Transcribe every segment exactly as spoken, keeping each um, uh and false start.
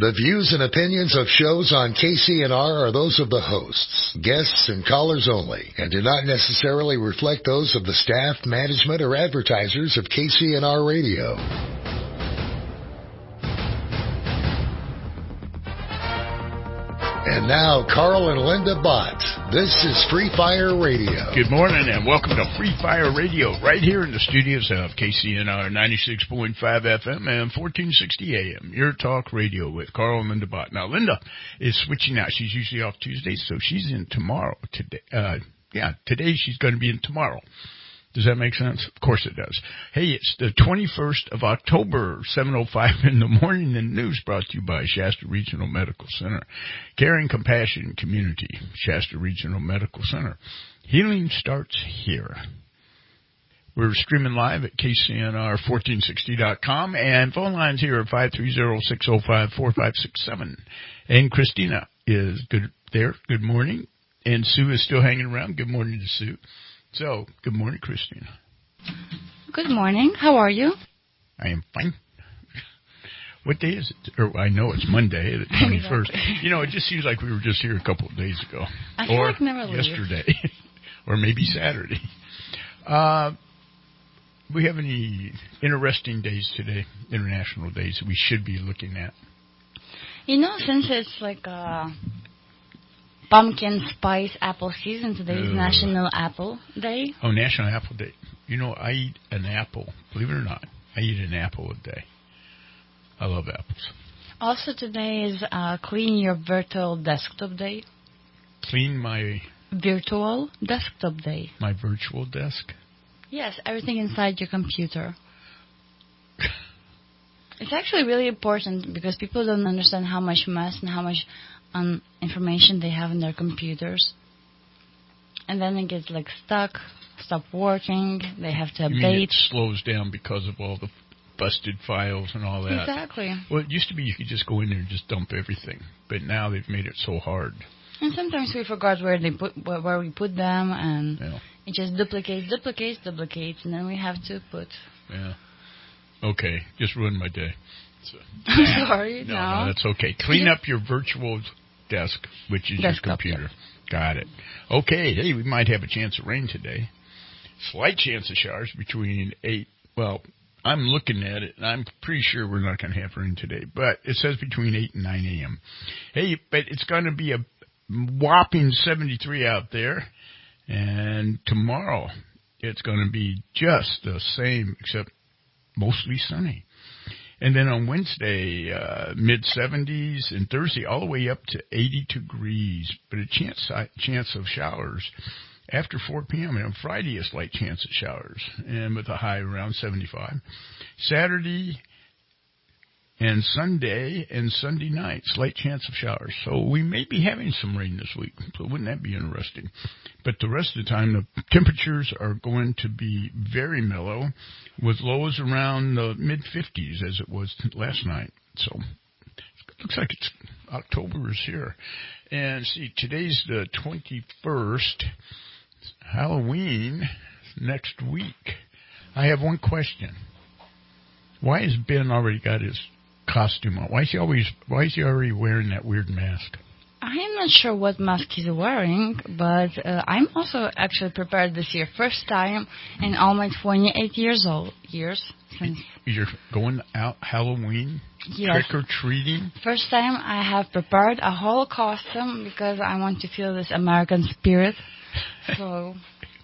The views and opinions of shows on K C N R are those of the hosts, guests, and callers only, and do not necessarily reflect those of the staff, management, or advertisers of K C N R Radio. And now, Carl and Linda Bott. This is Free Fire Radio. Good morning and welcome to Free Fire Radio, right here in the studios of K C N R ninety-six point five F M and fourteen sixty A M. Your talk radio with Carl and Linda Bott. Now, Linda is switching out. She's usually off Tuesdays, so she's in tomorrow. Today, uh, yeah, today she's going to be in tomorrow. Does that make sense? Of course it does. Hey, it's the twenty-first of October, seven oh five in the morning, and news brought to you by Shasta Regional Medical Center. Caring, compassion, community. Shasta Regional Medical Center. Healing starts here. We're streaming live at K C N R fourteen sixty dot com, and phone lines here are five three zero, six oh five, four five six seven. And Christina is good there. Good morning. And Sue is still hanging around. Good morning to Sue. So, good morning, Christina. Good morning. How are you? I am fine. What day is it? Or, I know it's Monday, the twenty-first. You know, it just seems like we were just here a couple of days ago. I feel or like never leave. Yesterday. Or maybe Saturday. Uh, we have any interesting days today, international days, that we should be looking at? You know, since it's like a pumpkin spice apple season, today is uh, National Apple Day. Oh, National Apple Day. You know, I eat an apple. Believe it or not, I eat an apple a day. I love apples. Also, today is uh, Clean Your Virtual Desktop Day. Clean my... Virtual Desktop Day. My virtual desk? Yes, everything inside your computer. It's actually really important because people don't understand how much mess and how much um, information they have in their computers. And then it gets like stuck, stop working, they have to you update. Mean it slows down because of all the busted files and all that. Exactly. Well, it used to be you could just go in there and just dump everything, but now they've made it so hard. And sometimes we forgot where they put where we put them, and yeah. It just duplicates, duplicates, duplicates, and then we have to put. Yeah. Okay, just ruined my day. So, I'm sorry. No, no, no, that's okay. Clean up your virtual desk, which is Desktop, your computer. Yeah. Got it. Okay. Hey, we might have a chance of rain today. Slight chance of showers between eight. Well, I'm looking at it, and I'm pretty sure we're not going to have rain today. But it says between eight and nine a.m. Hey, but it's going to be a whopping seventy-three out there. And tomorrow, it's going to be just the same, except mostly sunny. And then on Wednesday, uh, mid-seventies, and Thursday, all the way up to eighty degrees. But a chance chance of showers after four p.m. And on Friday, a slight chance of showers, and with a high around seventy-five. Saturday and Sunday and Sunday night, slight chance of showers. So we may be having some rain this week. So wouldn't that be interesting? But the rest of the time, the temperatures are going to be very mellow, with lows around the mid-fifties as it was last night. So it looks like it's October is here. And see, today's the twenty-first, Halloween next week. I have one question. Why has Ben already got his costume on? Why is he always? Why is he already wearing that weird mask? I'm not sure what mask he's wearing, but uh, I'm also actually prepared this year. First time in all my twenty-eight years old years since. You're going out Halloween, yes. Trick or treating. First time I have prepared a whole costume because I want to feel this American spirit. So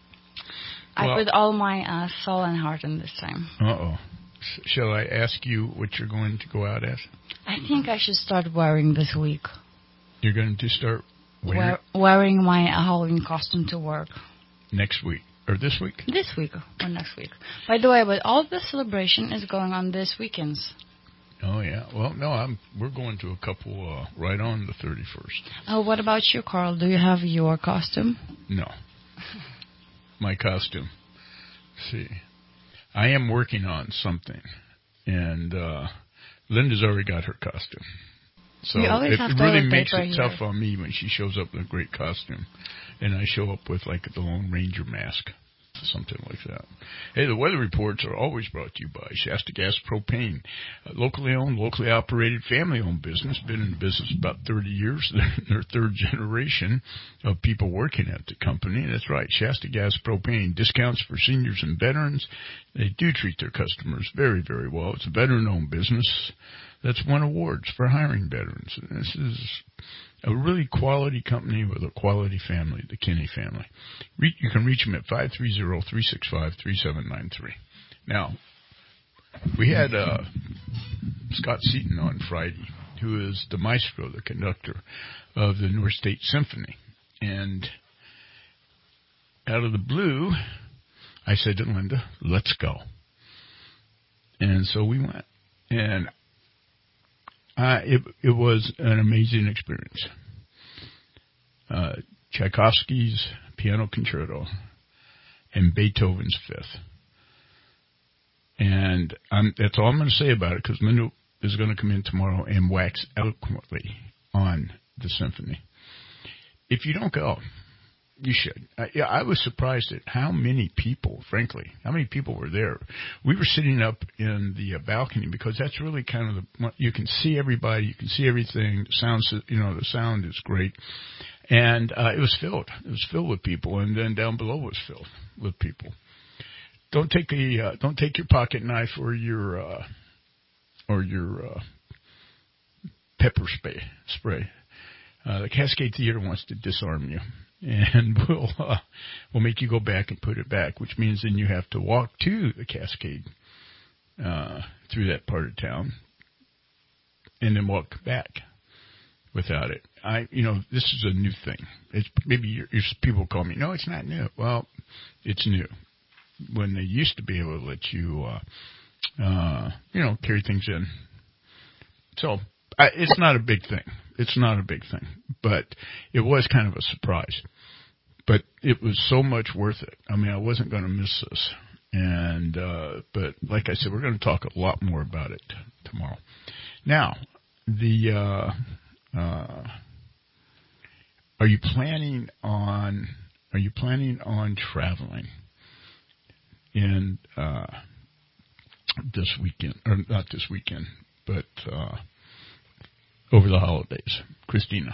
I well, put all my uh, soul and heart in this time. Uh oh. Shall I ask you what you're going to go out as? I think I should start wearing this week. You're going to start wearing? Wear, wearing my Halloween costume to work. Next week? Or this week? This week or next week. By the way, but all the celebration is going on this weekends. Oh, yeah. Well, no, I'm. we're going to a couple uh, right on the thirty-first. Oh, what about you, Carl? Do you have your costume? No. My costume. Let's see. I am working on something, and uh, Linda's already got her costume. So it really makes it here. tough on me when she shows up in a great costume, and I show up with like the Lone Ranger mask. something like that. Hey, the weather reports are always brought to you by Shasta Gas Propane, a locally owned, locally operated, family-owned business. Been in business about thirty years. They're their third generation of people working at the company. That's right, Shasta Gas Propane. Discounts for seniors and veterans. They do treat their customers very, very well. It's a veteran-owned business that's won awards for hiring veterans. This is a really quality company with a quality family, the Kinney family. Re- you can reach them at five three zero, three six five, three seven nine three. Now, we had uh, Scott Seaton on Friday, who is the maestro, the conductor of the North State Symphony. And out of the blue, I said to Linda, let's go. And so we went. And Uh, it, it was an amazing experience. Uh, Tchaikovsky's Piano Concerto and Beethoven's Fifth. And I'm, that's all I'm going to say about it, because Linda is going to come in tomorrow and wax eloquently on the symphony. If you don't go, you should. Uh, yeah, I was surprised at how many people, frankly, how many people were there. We were sitting up in the uh, balcony, because that's really kind of the, you can see everybody, you can see everything. The sound, you know, the sound is great. And uh, it was filled. It was filled with people, and then down below was filled with people. Don't take a, uh, don't take your pocket knife or your, uh, or your uh, pepper spray. Spray. Uh, the Cascade Theater wants to disarm you. And we'll uh, we'll make you go back and put it back, which means then you have to walk to the Cascade uh, through that part of town, and then walk back without it. I, you know, this is a new thing. It's maybe you're, you're, people call me, no, it's not new. Well, it's new. When they used to be able to let you, uh, uh, you know, carry things in. So I, it's not a big thing. It's not a big thing, but it was kind of a surprise. But it was so much worth it. I mean, I wasn't going to miss this. And, uh, but like I said, we're going to talk a lot more about it tomorrow. Now, the, uh, uh, are you planning on, are you planning on traveling in, uh, this weekend, or not this weekend, but, uh, over the holidays? Christina?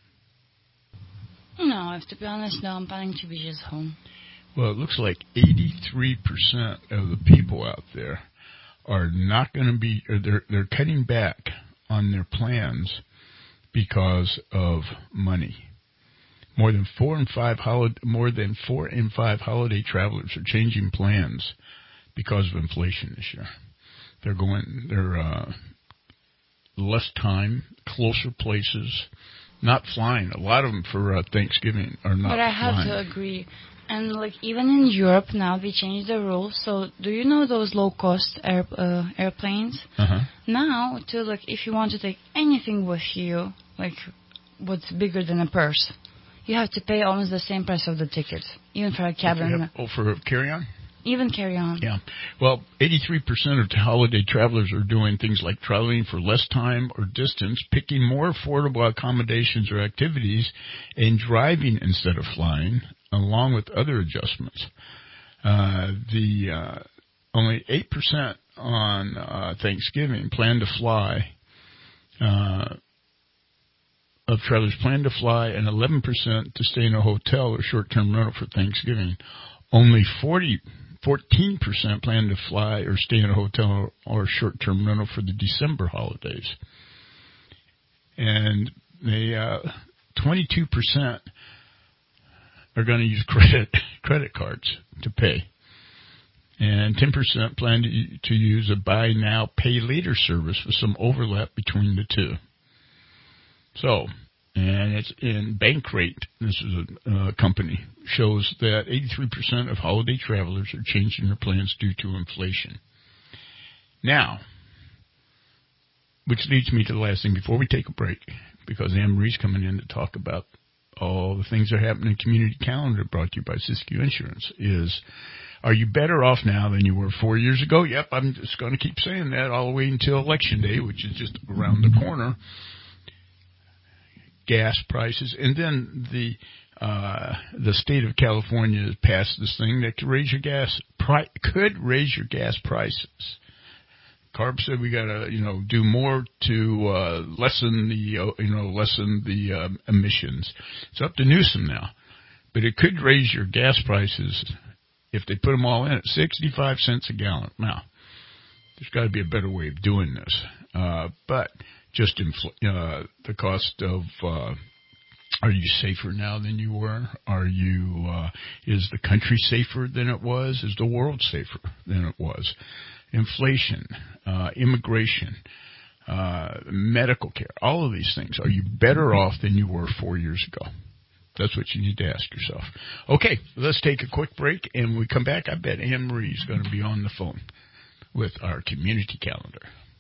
No, I have to be honest, no, I'm planning to be just home. Well, it looks like eighty-three percent of the people out there are not going to be, or they're, they're cutting back on their plans because of money. More than four in five holiday, more than four in five holiday travelers are changing plans because of inflation this year. They're going, they're, uh, less time, closer places, not flying. A lot of them for uh, Thanksgiving are not flying. But I have flying. to agree. And, like, even in Europe now, they changed the rules. So, do you know those low-cost air, uh, airplanes? Uh-huh. Now, to, like, if you want to take anything with you, like, what's bigger than a purse, you have to pay almost the same price of the ticket, even for a cabin. Oh, for carry-on? Even carry-on. Yeah. Well, eighty-three percent of holiday travelers are doing things like traveling for less time or distance, picking more affordable accommodations or activities, and driving instead of flying, along with other adjustments. Uh, the uh, only eight percent on uh, Thanksgiving plan to fly. Uh, of travelers plan to fly, and eleven percent to stay in a hotel or short-term rental for Thanksgiving. Only forty fourteen percent plan to fly or stay in a hotel or short-term rental for the December holidays. And they, uh, twenty-two percent are going to use credit credit cards to pay. And ten percent plan to, to use a buy now, pay later service with some overlap between the two. So, and it's in Bankrate, this is a uh, company, shows that eighty-three percent of holiday travelers are changing their plans due to inflation. Now, which leads me to the last thing before we take a break, because Anne Marie's coming in to talk about all the things that are happening in Community Calendar, brought to you by Siskiyou Insurance, is, are you better off now than you were four years ago? Yep, I'm just going to keep saying that all the way until Election Day, which is just around the corner. Gas prices, and then the uh, the state of California has passed this thing that could raise your gas pri- could raise your gas prices. CARB said we got to, you know, do more to uh, lessen the, uh, you know, lessen the um, emissions. It's up to Newsom now, but it could raise your gas prices if they put them all in at sixty-five cents a gallon. Now, there's got to be a better way of doing this, uh, but just infl- uh, the cost of. Uh, Are you safer now than you were? Are you? Uh, is the country safer than it was? Is the world safer than it was? Inflation, uh, immigration, uh, medical care, all of these things. Are you better off than you were four years ago? That's what you need to ask yourself. Okay, let's take a quick break, and when we come back, I bet Anne Marie is going to be on the phone with our community calendar.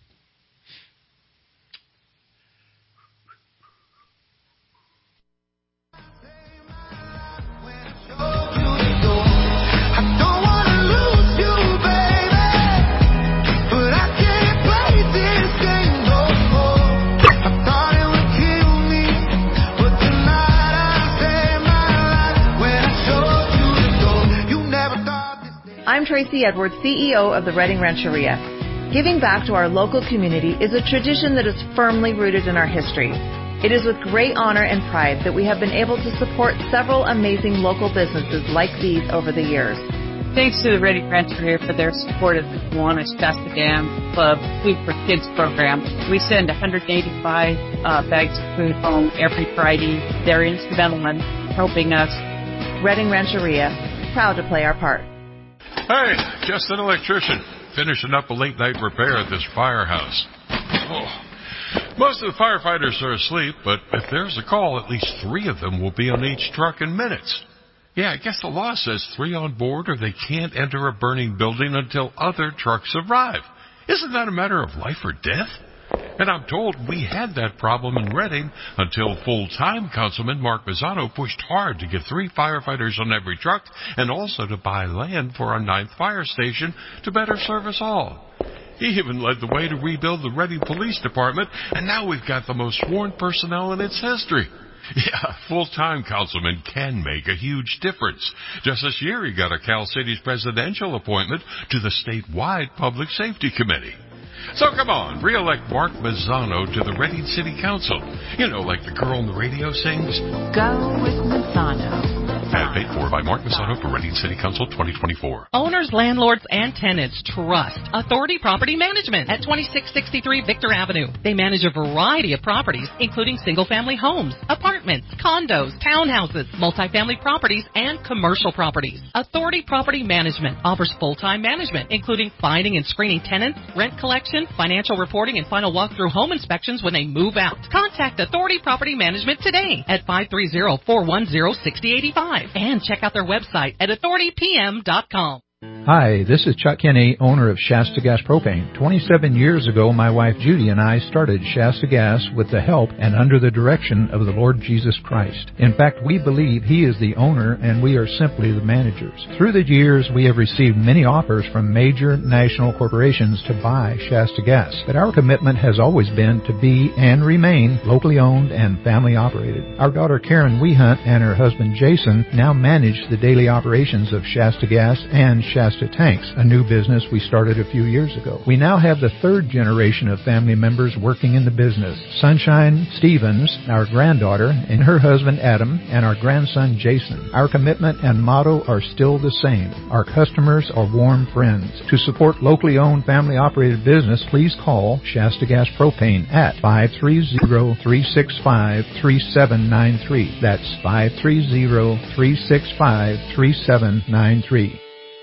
I'm Tracy Edwards, C E O of the Redding Rancheria. Giving back to our local community is a tradition that is firmly rooted in our history. It is with great honor and pride that we have been able to support several amazing local businesses like these over the years. Thanks to the Redding Rancheria for their support of the Kiwanis Shasta Dam Club Food for Kids program. We send one hundred eighty-five uh, bags of food home every Friday. They're instrumental in helping us. Redding Rancheria, proud to play our part. Hey, just an electrician, finishing up a late-night repair at this firehouse. Oh. Most of the firefighters are asleep, but if there's a call, at least three of them will be on each truck in minutes. Yeah, I guess the law says three on board or they can't enter a burning building until other trucks arrive. Isn't that a matter of life or death? And I'm told we had that problem in Redding until full-time Councilman Mark Mazzano pushed hard to get three firefighters on every truck and also to buy land for our ninth fire station to better serve us all. He even led the way to rebuild the Redding Police Department, and now we've got the most sworn personnel in its history. Yeah, full-time councilman can make a huge difference. Just this year he got a Cal Cities presidential appointment to the statewide Public Safety Committee. So come on, re-elect Mark Mazzano to the Redding City Council. You know, like the girl on the radio sings, Go with Mazzano. And paid for by Mark Mazzano for Redding City Council twenty twenty-four. Owners, landlords, and tenants trust Authority Property Management at twenty-six sixty-three Victor Avenue. They manage a variety of properties, including single-family homes, apartments, condos, townhouses, multifamily properties, and commercial properties. Authority Property Management offers full-time management, including finding and screening tenants, rent collection, financial reporting, and final walkthrough home inspections when they move out. Contact Authority Property Management today at five three zero, four one zero, six zero eight five and check out their website at authority p m dot com. Hi, this is Chuck Kinney, owner of Shasta Gas Propane. twenty-seven years ago, my wife Judy and I started Shasta Gas with the help and under the direction of the Lord Jesus Christ. In fact, we believe He is the owner and we are simply the managers. Through the years, we have received many offers from major national corporations to buy Shasta Gas, but our commitment has always been to be and remain locally owned and family operated. Our daughter Karen Wehunt and her husband Jason now manage the daily operations of Shasta Gas and Shasta Tanks, a new business we started a few years ago. We now have the third generation of family members working in the business. Sunshine Stevens, our granddaughter, and her husband Adam, and our grandson Jason. Our commitment and motto are still the same. Our customers are warm friends. To support locally owned, family operated business, please call Shasta Gas Propane at five three zero, three six five, three seven nine three. That's five three zero, three six five, three seven nine three.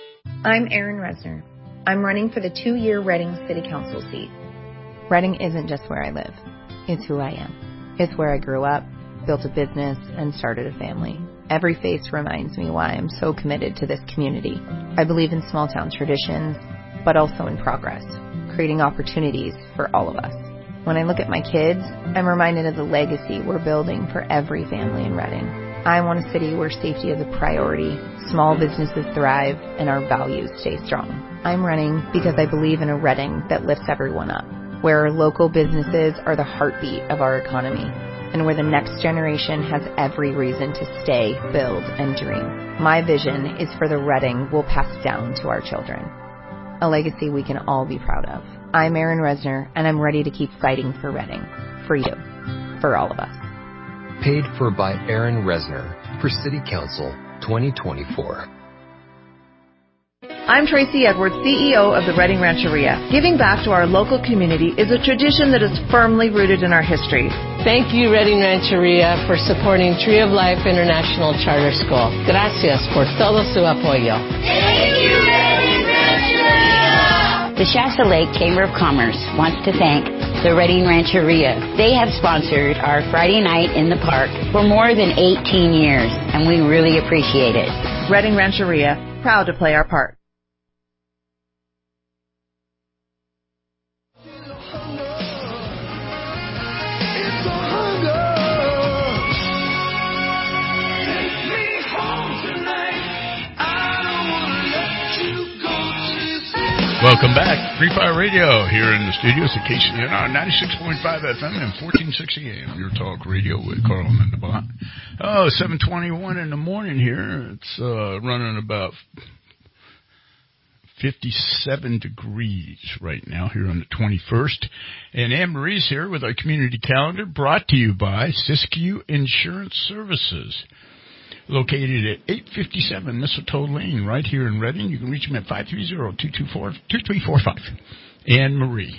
I'm Erin Resner. I'm running for the two-year Redding City Council seat. Redding isn't just where I live. It's who I am. It's where I grew up, built a business, and started a family. Every face reminds me why I'm so committed to this community. I believe in small-town traditions, but also in progress, creating opportunities for all of us. When I look at my kids, I'm reminded of the legacy we're building for every family in Redding. I want a city where safety is a priority, small businesses thrive, and our values stay strong. I'm running because I believe in a Redding that lifts everyone up, where our local businesses are the heartbeat of our economy. and where the next generation has every reason to stay, build, and dream. My vision is for the Reading we'll pass down to our children, a legacy we can all be proud of. I'm Erin Resner, and I'm ready to keep fighting for Reading, for you, for all of us. Paid for by Erin Resner for City Council twenty twenty-four. I'm Tracy Edwards, C E O of the Reading Rancheria. Giving back to our local community is a tradition that is firmly rooted in our history. Thank you, Reading Rancheria, for supporting Tree of Life International Charter School. Gracias por todo su apoyo. Thank you, Reading Rancheria! The Shasta Lake Chamber of Commerce wants to thank the Reading Rancheria. They have sponsored our Friday night in the park for more than eighteen years, and we really appreciate it. Reading Rancheria, proud to play our part. Welcome back. Free Fire Radio here in the studios at K C N R ninety-six point five F M and fourteen sixty A M. Your talk radio with Carl and Linda. Oh, seven twenty-one in the morning here. It's uh, running about fifty-seven degrees right now here on the twenty-first. And Anne Marie's here with our community calendar brought to you by Siskiyou Insurance Services. Located at eight fifty-seven Mistletoe Lane, right here in Reading. You can reach them at five three zero, two two four, two three four five. Anne Marie.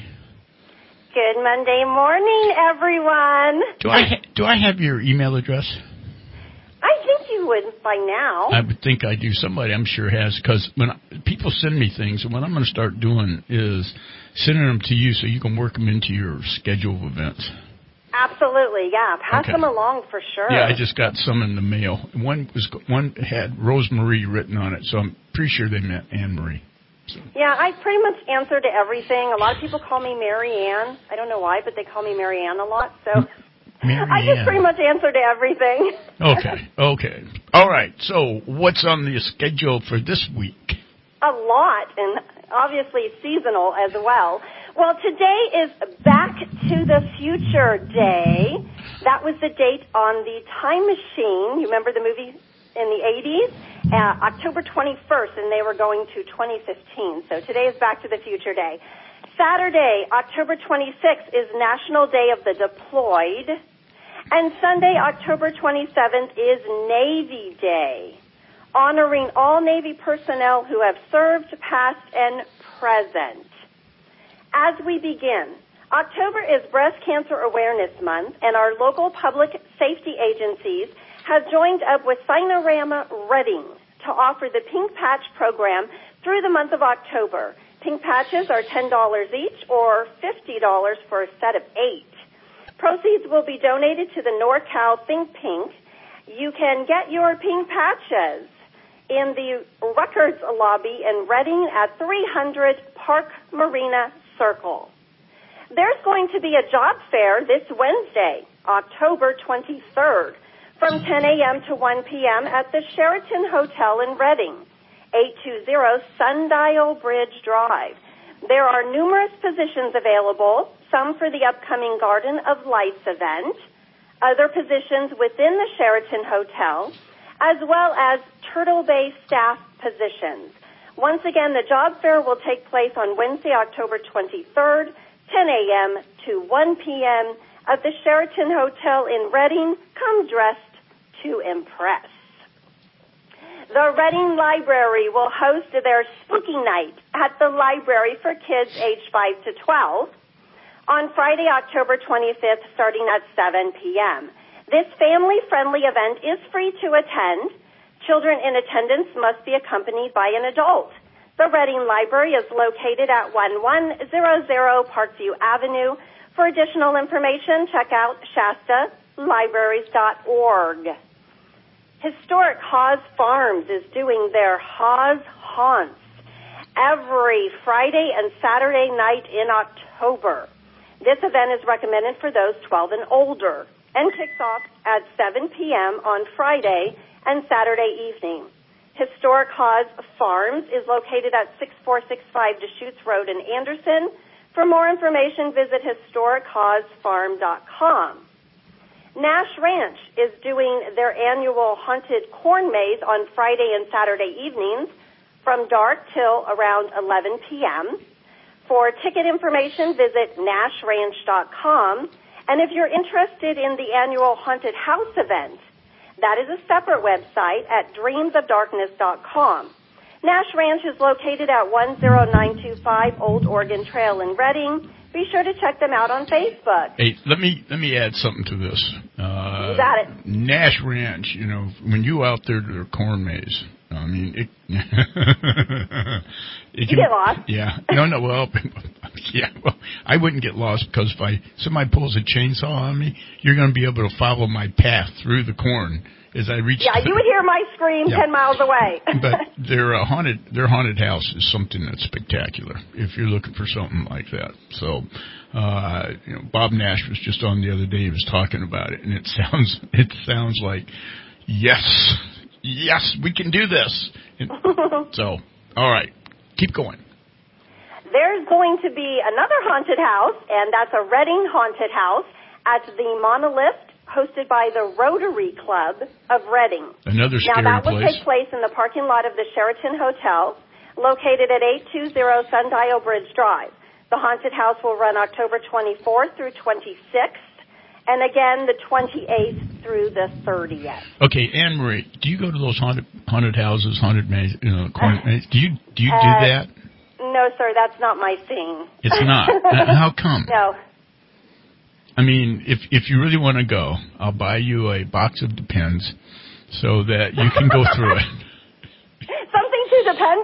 Good Monday morning, everyone. Do I ha- do I have your email address? I think you would by now. I would think I do. Somebody I'm sure has, because when I, people send me things, and what I'm going to start doing is sending them to you so you can work them into your schedule of events. Absolutely, yeah. Pass okay. them along for sure. Yeah, I just got some in the mail. One was one had Rosemarie written on it, so I'm pretty sure they meant Anne Marie. So. Yeah, I pretty much answer to everything. A lot of people call me Mary Ann. I don't know why, but they call me Mary Ann a lot, so Mary I just Ann. pretty much answer to everything. Okay, okay. All right, so what's on the schedule for this week? A lot, and obviously seasonal as well. Well, today is Back to the Future Day. That was the date on the Time Machine. You remember the movie in the eighties? Uh, October twenty-first, and they were going to twenty fifteen. So today is Back to the Future Day. Saturday, October twenty-sixth, is National Day of the Deployed. And Sunday, October twenty-seventh, is Navy Day, honoring all Navy personnel who have served, past, and present. As we begin, October is Breast Cancer Awareness Month, and our local public safety agencies have joined up with Sinorama Reading to offer the Pink Patch program through the month of October. Pink patches are ten dollars each or fifty dollars for a set of eight. Proceeds will be donated to the NorCal Think Pink. You can get your pink patches in the Records Lobby in Reading at three hundred Park Marina Circle. There's going to be a job fair this Wednesday, October twenty-third, from ten a.m. to one p.m. at the Sheraton Hotel in Reading, eight twenty Sundial Bridge Drive. There are numerous positions available, some for the upcoming Garden of Lights event, other positions within the Sheraton Hotel, as well as Turtle Bay staff positions. Once again, the job fair will take place on Wednesday, October twenty-third, ten a.m. to one p.m. at the Sheraton Hotel in Reading. Come dressed to impress. The Reading Library will host their Spooky Night at the library for kids aged five to twelve on Friday, October twenty-fifth, starting at seven p.m. This family-friendly event is free to attend. Children in attendance must be accompanied by an adult. The Reading Library is located at eleven hundred Parkview Avenue. For additional information, check out Shasta Libraries dot org. Historic Haas Farms is doing their Haas Haunts every Friday and Saturday night in October. This event is recommended for those twelve and older and kicks off at seven p.m. on Friday and Saturday evening. Historic Haas Farms is located at six four six five Deschutes Road in Anderson. For more information, visit historic haas farm dot com. Nash Ranch is doing their annual haunted corn maze on Friday and Saturday evenings from dark till around eleven p.m. For ticket information, visit nash ranch dot com. And if you're interested in the annual haunted house event, that is a separate website at dreams of darkness dot com. Nash Ranch is located at one oh nine two five Old Oregon Trail in Redding. Be sure to check them out on Facebook. Hey, let me let me add something to this. Uh, you got it. Nash Ranch, you know, when you out there to their corn maze, I mean, it. it you can, get lost. Yeah. No, no. Well, yeah. Well, I wouldn't get lost because if I somebody pulls a chainsaw on me, you're going to be able to follow my path through the corn as I reach. Yeah, the, you would hear my scream yeah. ten miles away. But their uh, haunted their haunted house is something that's spectacular if you're looking for something like that. So, uh, you know, Bob Nash was just on the other day. He was talking about it, and it sounds it sounds like yes. Yes, we can do this. So, all right, keep going. There's going to be another haunted house, and that's a Redding haunted house at the Monolith, hosted by the Rotary Club of Redding. Another scary place. Now, that will take place in the parking lot of the Sheraton Hotel, located at eight two zero Sundial Bridge Drive. The haunted house will run October twenty-fourth through twenty-sixth, and again the twenty-eighth through the thirtieth. Okay, Anne Marie, do you go to those haunted haunted houses, haunted maze, you know, corn maze? Do you do you uh, do that? No, sir, that's not my thing. It's not. uh, how come? No. I mean, if if you really want to go, I'll buy you a box of Depends so that you can go through it. Something to depend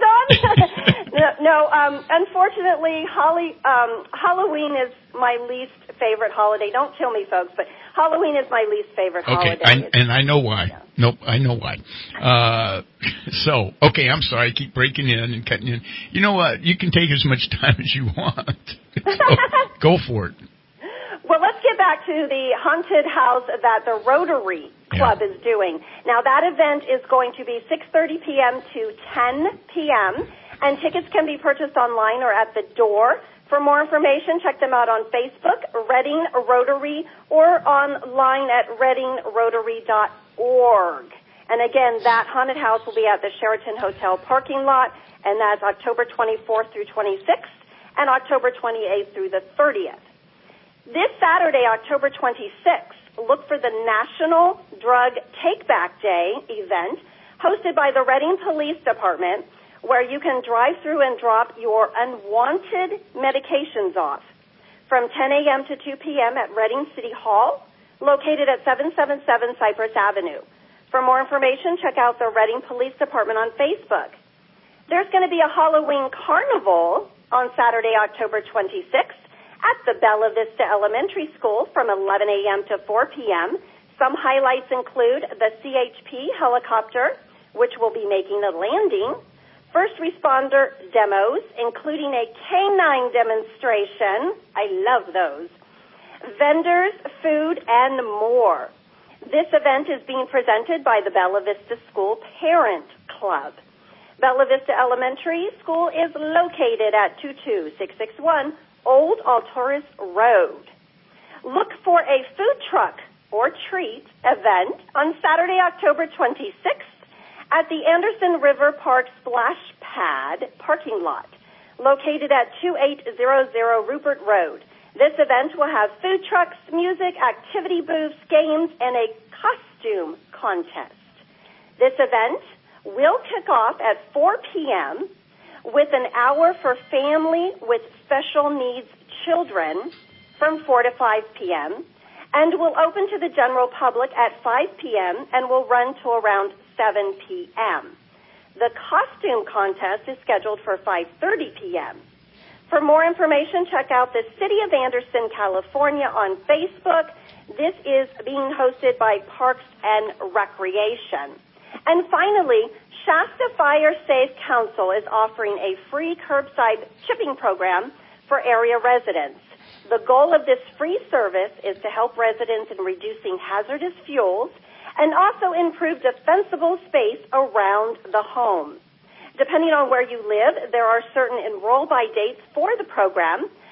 on? no, no um, unfortunately, Holly, um, Halloween is my least favorite holiday. Don't kill me, folks, but Halloween is my least favorite okay, holiday. Okay, and I know why. Yeah. Nope, I know why. Uh, so, okay, I'm sorry. I keep breaking in and cutting in. You know what? You can take as much time as you want. So, go for it. Well, let's get back to the haunted house that the Rotary Club yeah. is doing. Now, that event is going to be six thirty p.m. to ten p.m., and tickets can be purchased online or at the door. For more information, check them out on Facebook, Redding Rotary, or online at redding rotary dot org. And again, that haunted house will be at the Sheraton Hotel parking lot, and that's October twenty-fourth through twenty-sixth, and October twenty-eighth through the thirtieth. This Saturday, October twenty-sixth, look for the National Drug Take-Back Day event hosted by the Redding Police Department, where you can drive through and drop your unwanted medications off from ten a.m. to two p.m. at Redding City Hall, located at seven seventy-seven Cypress Avenue. For more information, check out the Redding Police Department on Facebook. There's going to be a Halloween carnival on Saturday, October twenty-sixth, at the Bella Vista Elementary School from eleven a.m. to four p.m. Some highlights include the C H P helicopter, which will be making a landing, first responder demos, including a canine demonstration. I love those. Vendors, food, and more. This event is being presented by the Bella Vista School Parent Club. Bella Vista Elementary School is located at two two six six one Old Alturas Road. Look for a food truck or treat event on Saturday, October twenty-sixth at the Anderson River Park Splash Pad parking lot, located at twenty-eight hundred Rupert Road. This event will have food trucks, music, activity booths, games, and a costume contest. This event will kick off at four p.m. with an hour for family with special needs children from four to five p.m. and will open to the general public at five p.m. and will run to around seven p.m. The costume contest is scheduled for five thirty p.m. For more information, check out the City of Anderson, California on Facebook. This is being hosted by Parks and Recreation. And finally, Shasta Fire Safe Council is offering a free curbside chipping program for area residents. The goal of this free service is to help residents in reducing hazardous fuels and also improve defensible space around the home. Depending on where you live, there are certain enroll by dates for the program.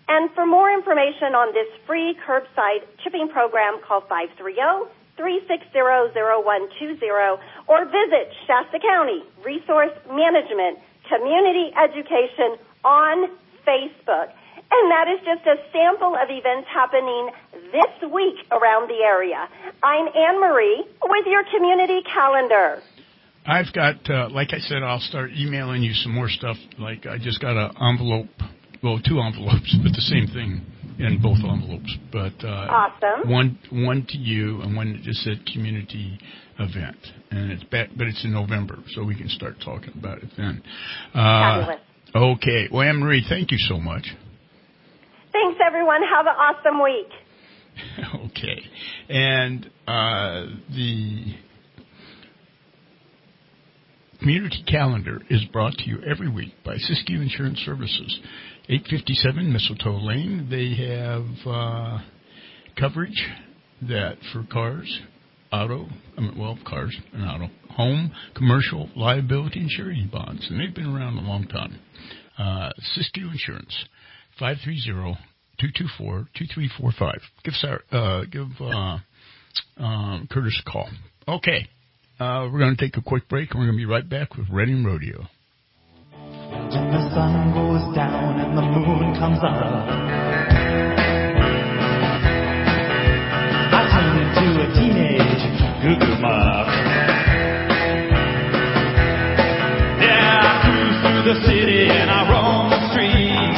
And for more information on this free curbside chipping program, call five three zero, three six zero, zero one two zero or visit Shasta County Resource Management Community Education on Facebook. And that is just a sample of events happening this week around the area. I'm Anne Marie with your community calendar. I've got, uh, like I said, I'll start emailing you some more stuff. Like I just got an envelope, well, two envelopes, but the same thing in both envelopes. But uh, awesome. One, one to you, and one that just said community event, and it's back, but it's in November, so we can start talking about it then. Uh, Fabulous. Okay. Well, Anne Marie, thank you so much. Thanks, everyone. Have an awesome week. Okay. And uh, the community calendar is brought to you every week by Siskiyou Insurance Services, eight fifty-seven Mistletoe Lane. They have uh, coverage that for cars, auto, I mean, well, cars and auto, home, commercial, liability, and surety bonds. And they've been around a long time. Uh, Siskiyou Insurance, five three zero, two two four, two three four five. Give, uh, give uh, um, Curtis a call. Okay. Uh, we're going to take a quick break, and we're going to be right back with Reading Rodeo. When the sun goes down and the moon comes up, I turn into a teenage goo-goo muff. Yeah, I cruise through the city and I roam the streets,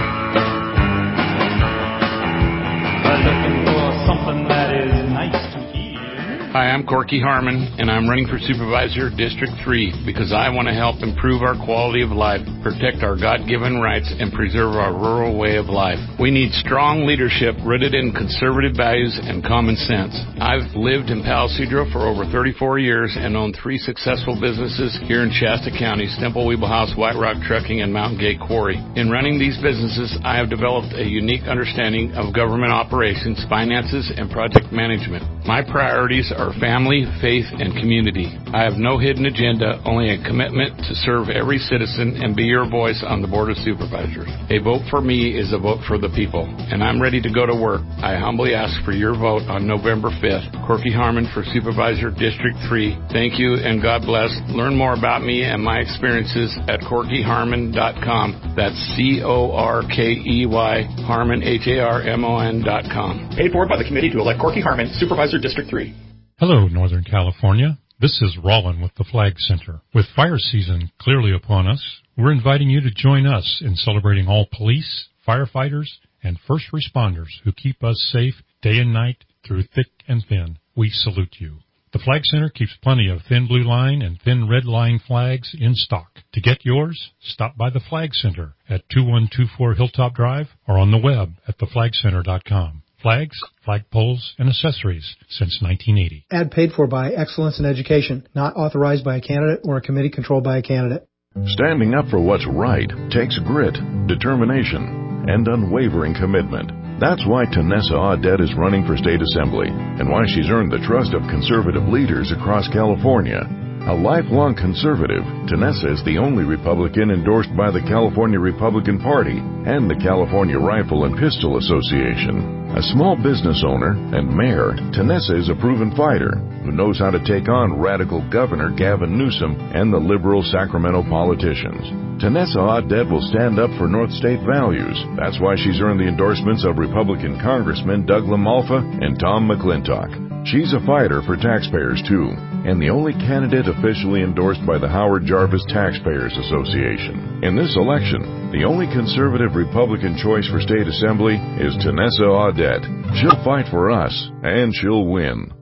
looking for something that is nice to hear. Hi, I'm Corky Harmon, and I'm running for Supervisor District three because I want to help improve our quality of life, protect our God-given rights, and preserve our rural way of life. We need strong leadership rooted in conservative values and common sense. I've lived in Palo Cedro for over thirty-four years and owned three successful businesses here in Shasta County, Stemple Weeble House, White Rock Trucking, and Mountain Gate Quarry. In running these businesses, I have developed a unique understanding of government operations, finances, and project management. My priorities are family, faith, and community. I have no hidden agenda, only a commitment to serve every citizen and be your voice on the Board of Supervisors. A vote for me is a vote for the people, and I'm ready to go to work. I humbly ask for your vote on November fifth. Corky Harmon for Supervisor District three. Thank you, and God bless. Learn more about me and my experiences at corky harmon dot com. That's C O R K E Y, Harmon, H A R M O N dot com. Paid for by the committee to elect Corky Harmon, Supervisor District three. Hello, Northern California. This is Rollin with the Flag Center. With fire season clearly upon us, we're inviting you to join us in celebrating all police, firefighters, and first responders who keep us safe day and night through thick and thin. We salute you. The Flag Center keeps plenty of thin blue line and thin red line flags in stock. To get yours, stop by the Flag Center at two one two four Hilltop Drive or on the web at the flag center dot com. Flags, flagpoles, and accessories since nineteen eighty. Ad paid for by Excellence in Education, not authorized by a candidate or a committee controlled by a candidate. Standing up for what's right takes grit, determination, and unwavering commitment. That's why Tanessa Audet is running for state assembly and why she's earned the trust of conservative leaders across California. A lifelong conservative, Tanessa is the only Republican endorsed by the California Republican Party and the California Rifle and Pistol Association. A small business owner and mayor, Tanessa is a proven fighter who knows how to take on radical Governor Gavin Newsom and the liberal Sacramento politicians. Tanessa Audet will stand up for North State values. That's why she's earned the endorsements of Republican Congressmen Doug LaMalfa and Tom McClintock. She's a fighter for taxpayers, too, and the only candidate officially endorsed by the Howard Jarvis Taxpayers Association. In this election, the only conservative Republican choice for state assembly is Tanessa Audet. She'll fight for us, and she'll win.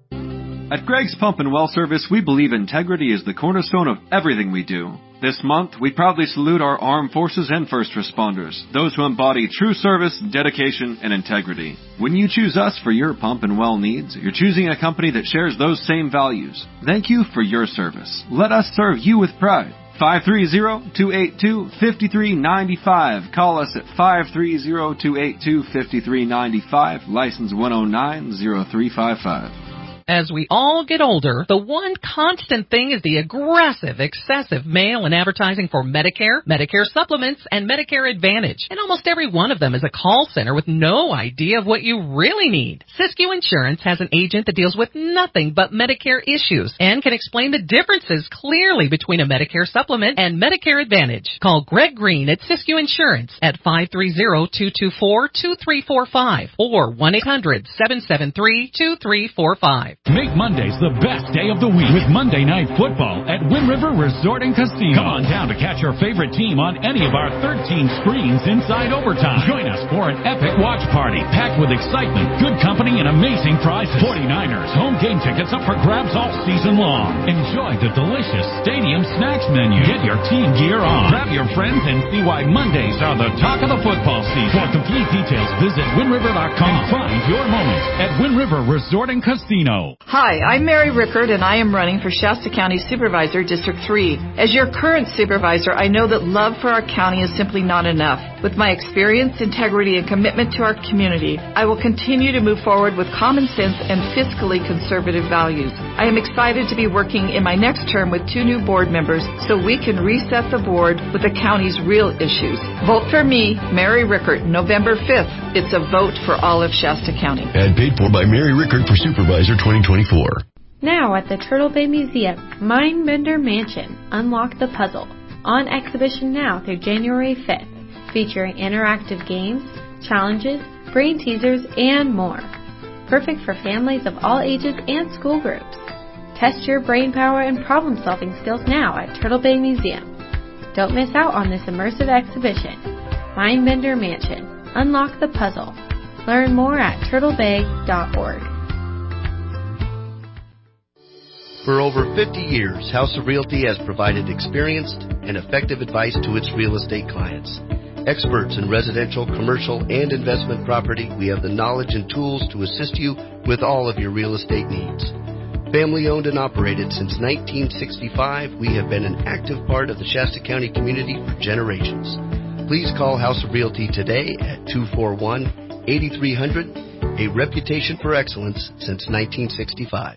At Greg's Pump and Well Service, we believe integrity is the cornerstone of everything we do. This month, we proudly salute our armed forces and first responders, those who embody true service, dedication, and integrity. When you choose us for your pump and well needs, you're choosing a company that shares those same values. Thank you for your service. Let us serve you with pride. five three zero, two eight two, five three nine five. Call us at five three zero, two eight two, five three nine five. License one oh nine, oh three five five. As we all get older, the one constant thing is the aggressive, excessive mail and advertising for Medicare, Medicare supplements, and Medicare Advantage. And almost every one of them is a call center with no idea of what you really need. Siskiyou Insurance has an agent that deals with nothing but Medicare issues and can explain the differences clearly between a Medicare supplement and Medicare Advantage. Call Greg Green at Siskiyou Insurance at five three zero, two two four, two three four five or one eight hundred, seven seven three, two three four five. Make Mondays the best day of the week with Monday Night Football at Wind River Resort and Casino. Come on down to catch your favorite team on any of our thirteen screens inside overtime. Join us for an epic watch party packed with excitement, good company, and amazing prizes. forty-niners home game tickets up for grabs all season long. Enjoy the delicious stadium snacks menu. Get your team gear on. Grab your friends and see why Mondays are the talk of the football season. For complete details, visit wind river dot com and find your moment at Wind River Resort and Casino. Hi, I'm Mary Rickard, and I am running for Shasta County Supervisor, District three. As your current supervisor, I know that love for our county is simply not enough. With my experience, integrity, and commitment to our community, I will continue to move forward with common sense and fiscally conservative values. I am excited to be working in my next term with two new board members so we can reset the board with the county's real issues. Vote for me, Mary Rickard, November fifth. It's a vote for all of Shasta County. And paid for by Mary Rickard for Supervisor twenty twenty-four. Now at the Turtle Bay Museum, Mindbender Mansion, Unlock the Puzzle. On exhibition now through January fifth, featuring interactive games, challenges, brain teasers, and more. Perfect for families of all ages and school groups. Test your brain power and problem-solving skills now at Turtle Bay Museum. Don't miss out on this immersive exhibition. Mindbender Mansion, Unlock the Puzzle. Learn more at turtle bay dot org. For over fifty years, House of Realty has provided experienced and effective advice to its real estate clients. Experts in residential, commercial, and investment property, we have the knowledge and tools to assist you with all of your real estate needs. Family owned and operated since nineteen sixty-five, we have been an active part of the Shasta County community for generations. Please call House of Realty today at two four one, eight three zero zero, a reputation for excellence since nineteen sixty-five.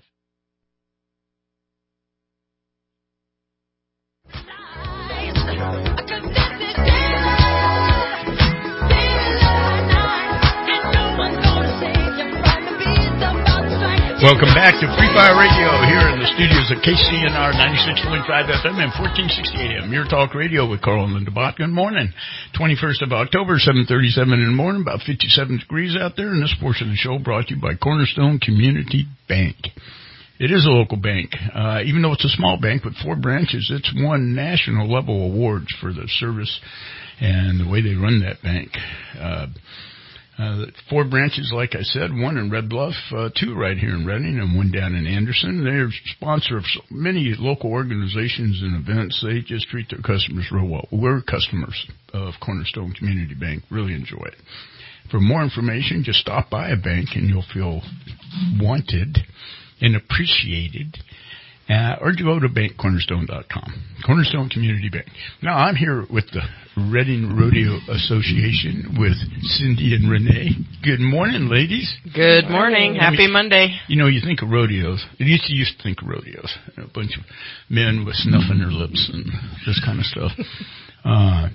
Welcome back to Free Fire Radio here in the studios of K C N R ninety-six point five F M and fourteen sixty A M. Your talk radio with Carl and Linda Bott. Good morning. twenty-first of October, seven thirty-seven in the morning, about fifty-seven degrees out there. And this portion of the show brought to you by Cornerstone Community Bank. It is a local bank. Uh, even though it's a small bank with four branches, it's won national level awards for the service and the way they run that bank. Uh, Uh, four branches, like I said, one in Red Bluff, uh, two right here in Redding, and one down in Anderson. They're sponsor of so many local organizations and events. They just treat their customers real well. We're customers of Cornerstone Community Bank. Really enjoy it. For more information, just stop by a bank and you'll feel wanted and appreciated. Uh, or go to bank cornerstone dot com. Cornerstone Community Bank. Now, I'm here with the Redding Rodeo Association with Cindy and Renee. Good morning, ladies. Good morning. Happy Monday. You know, you think of rodeos. You used to, used to think of rodeos. A bunch of men with snuff in their lips and this kind of stuff. Uh,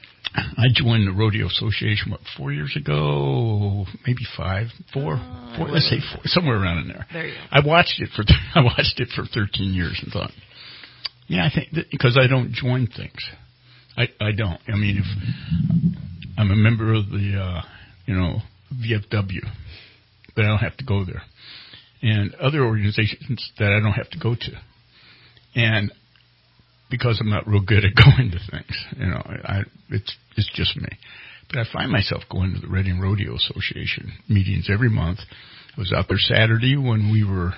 I joined the Rodeo Association, what, four years ago? Maybe five? Four? Uh, four let's say four. Somewhere around in there. There you go. I watched it for, I watched it for thirteen years and thought, yeah, I think, that, because I don't join things. I, I don't. I mean, if I'm a member of the, uh, you know, V F W, but I don't have to go there. And other organizations that I don't have to go to. And because I'm not real good at going to things, you know, I, it's it's just me. But I find myself going to the Redding Rodeo Association meetings every month. I was out there Saturday when we were,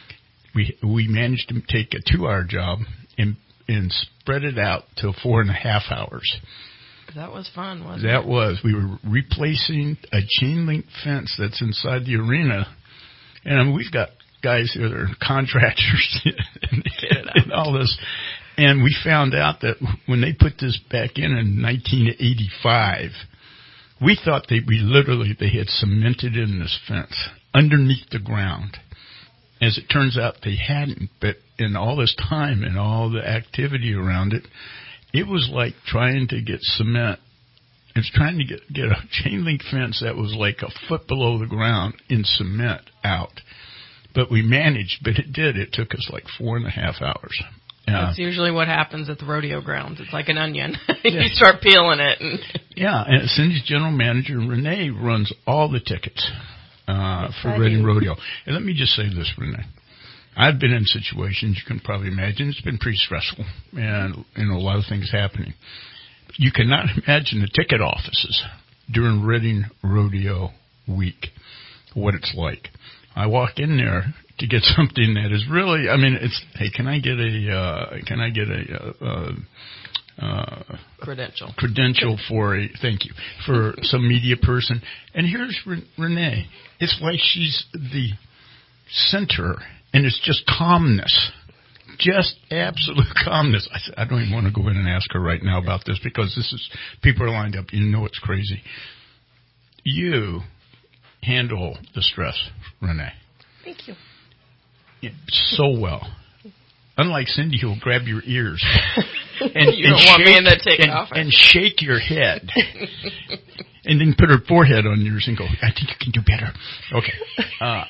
we we managed to take a two-hour job and and spread it out to four and a half hours. That was fun, wasn't that it? That was. We were replacing a chain link fence that's inside the arena, and I mean, we've got guys that are contractors and, and all this. And we found out that when they put this back in in nineteen eighty-five, we thought they we literally they had cemented in this fence underneath the ground. as it turns out, they hadn't. But in all this time and all the activity around it, it was like trying to get cement. It was trying to get, get a chain link fence that was like a foot below the ground in cement out. But we managed, but it did. It took us like four and a half hours. Uh, That's usually what happens at the rodeo grounds. It's like an onion. You yeah. start peeling it. And yeah, and Cindy's general manager, Renee, runs all the tickets uh, for Reading Rodeo. And let me just say this, Renee. I've been in situations, you can probably imagine, it's been pretty stressful, and you know, a lot of things happening. You cannot imagine the ticket offices during Reading Rodeo week, what it's like. I walk in there to get something that is really, I mean, it's, hey, can I get a, uh, can I get a, uh, uh, credential. Credential for a, thank you, for some media person. And here's Re- Renee. It's like she's the center, and it's just calmness. Just absolute calmness. I, said, I don't even want to go in and ask her right now about this because this is, people are lined up. You know it's crazy. You handle the stress, Renee. Thank you. Yeah, so well. Unlike Cindy, who will grab your ears. And, you and don't shake, want me in the take and, off. And shake your head. And then put her forehead on yours and go, I think you can do better. Okay. Uh,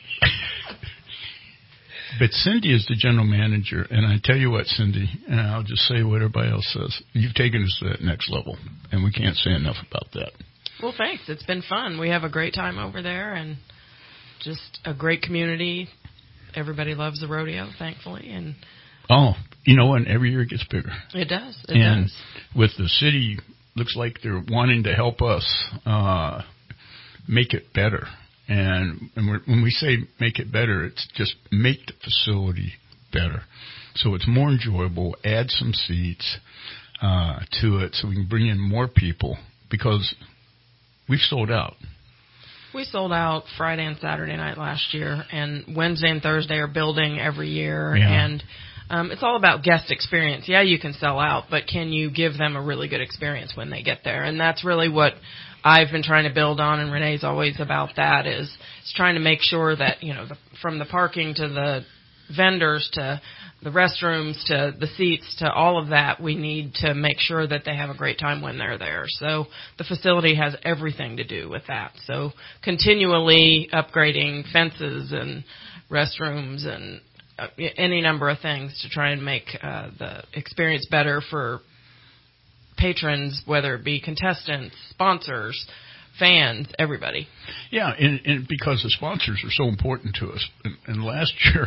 but Cindy is the general manager, and I tell you what, Cindy, and I'll just say what everybody else says. You've taken us to that next level, and we can't say enough about that. Well, thanks. It's been fun. We have a great time over there, and just a great community. Everybody loves the rodeo, thankfully, and oh, you know, and every year it gets bigger. It does. It and does. With the city, looks like they're wanting to help us uh, make it better. And, and we're, when we say make it better, it's just make the facility better, so it's more enjoyable. Add some seats uh, to it, so we can bring in more people because we've sold out. We sold out Friday and Saturday night last year, and Wednesday and Thursday are building every year. Yeah. And um, it's all about guest experience. Yeah, you can sell out, but can you give them a really good experience when they get there? And that's really what I've been trying to build on, and Renee's always about that, is, is trying to make sure that, you know, the, from the parking to the vendors to the restrooms to the seats to all of that, we need to make sure that they have a great time when they're there. So the facility has everything to do with that. So continually upgrading fences and restrooms and uh, any number of things to try and make uh, the experience better for patrons, whether it be contestants, sponsors, fans, everybody. Yeah, and, and because the sponsors are so important to us. And, and last year,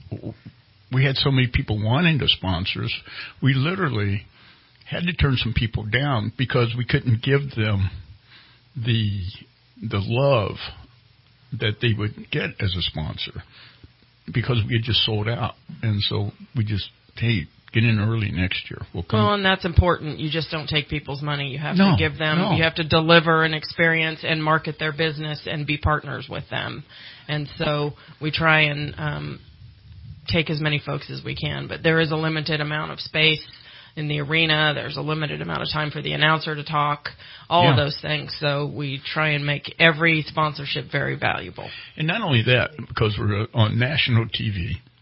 we had so many people wanting to sponsor us, we literally had to turn some people down because we couldn't give them the the love that they would get as a sponsor because we had just sold out. And so we just, hey, get in early next year. We'll come. Well, and that's important. You just don't take people's money. You have no, to give them, no. you have to deliver an experience and market their business and be partners with them. And so we try and um, take as many folks as we can. But there is a limited amount of space in the arena. There's a limited amount of time for the announcer to talk, all yeah. of those things. So we try and make every sponsorship very valuable. And not only that, because we're on national T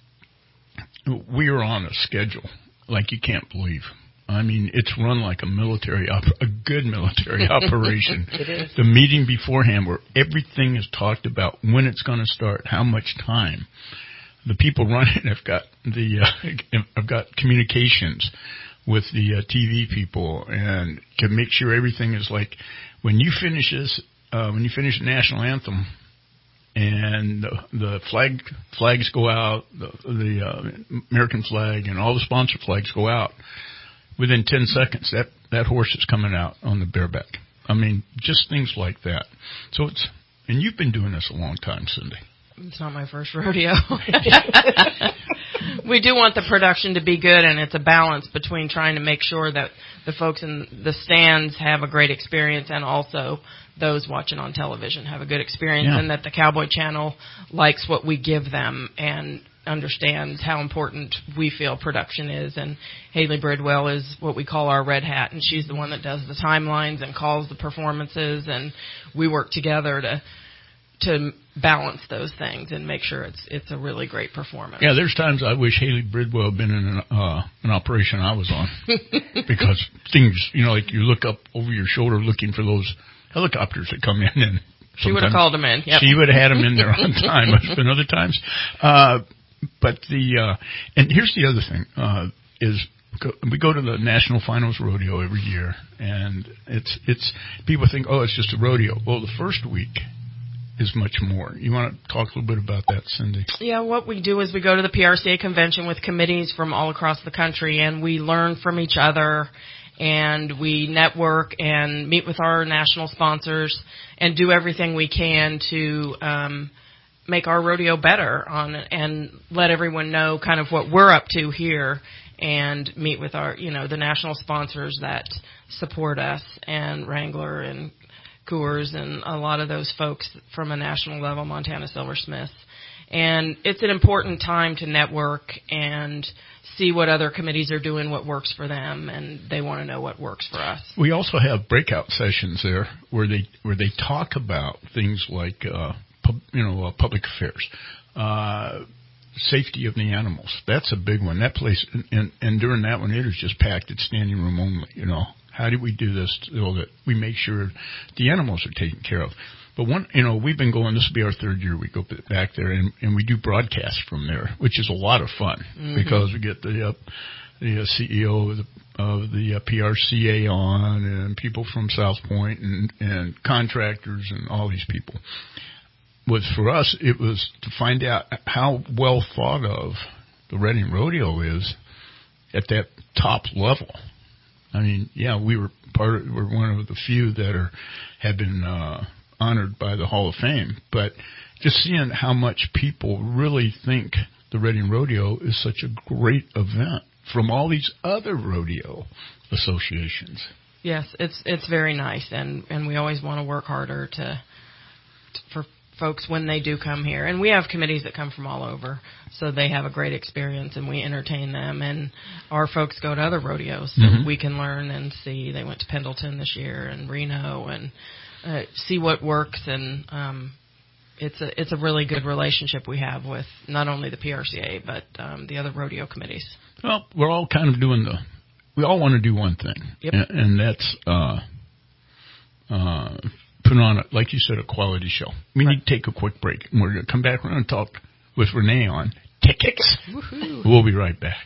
V, we are on a schedule like you can't believe. I mean, it's run like a military, op- a good military operation. It is. The meeting beforehand where everything is talked about, when it's going to start, how much time. The people running have got the uh, have got communications with the uh, T V people, and to make sure everything is like when you finish this, uh, when you finish the national anthem, and the, the flag flags go out, the, the uh, American flag and all the sponsor flags go out. Within ten seconds, that that horse is coming out on the bareback. I mean, just things like that. So it's, and you've been doing this a long time, Cindy. It's not my first rodeo. We do want the production to be good, and it's a balance between trying to make sure that the folks in the stands have a great experience and also those watching on television have a good experience, yeah. and that the Cowboy Channel likes what we give them and understands how important we feel production is. And Haley Bridwell is what we call our red hat, and she's the one that does the timelines and calls the performances, and we work together to to balance those things and make sure it's it's a really great performance. Yeah, there's times I wish Haley Bridwell had been in an, uh, an operation I was on because things, you know, like you look up over your shoulder looking for those helicopters that come in, and she would have called them in. Yep. She would have had them in there on time. There's been other times, uh, but the uh, and here's the other thing uh, is. We go to the National Finals Rodeo every year, and it's it's people think, oh, it's just a rodeo. Well, the first week is much more. You want to talk a little bit about that, Cindy? Yeah, what we do is we go to the P R C A convention with committees from all across the country, and we learn from each other, and we network and meet with our national sponsors and do everything we can to um, make our rodeo better on and let everyone know kind of what we're up to here. And meet with our, you know, the national sponsors that support us, and Wrangler and Coors and a lot of those folks from a national level, Montana Silversmiths. And it's an important time to network and see what other committees are doing, what works for them, and they want to know what works for us. We also have breakout sessions there where they where they talk about things like, uh, pub, you know, uh, public affairs. Uh, Safety of the animals. That's a big one. That place, and, and during that one, it is just packed. It's standing room only, you know. How do we do this so that we make sure the animals are taken care of? But one, you know, we've been going, this will be our third year. We go back there, and, and we do broadcasts from there, which is a lot of fun mm-hmm. because we get the, uh, the uh, C E O of the, of the uh, P R C A on, and people from South Point, and, and contractors, and all these people. Was for us, it was to find out how well thought of the Reading Rodeo is at that top level. I mean, yeah, we were part of, we're one of the few that are have been uh, honored by the Hall of Fame, but just seeing how much people really think the Reading Rodeo is such a great event from all these other rodeo associations. Yes, it's it's very nice, and and we always want to work harder to for. folks when they do come here. And we have committees that come from all over, so they have a great experience, and we entertain them. And our folks go to other rodeos, so mm-hmm. we can learn and see. They went to Pendleton this year and Reno, and uh, see what works. And um, it's a it's a really good relationship we have with not only the P R C A, but um, the other rodeo committees. Well, we're all kind of doing the, we all want to do one thing, yep. and, and that's uh, uh, put on, a, like you said, a quality show. We right. need to take a quick break, and we're going to come back around and talk with Renee on tickets. Woohoo. We'll be right back.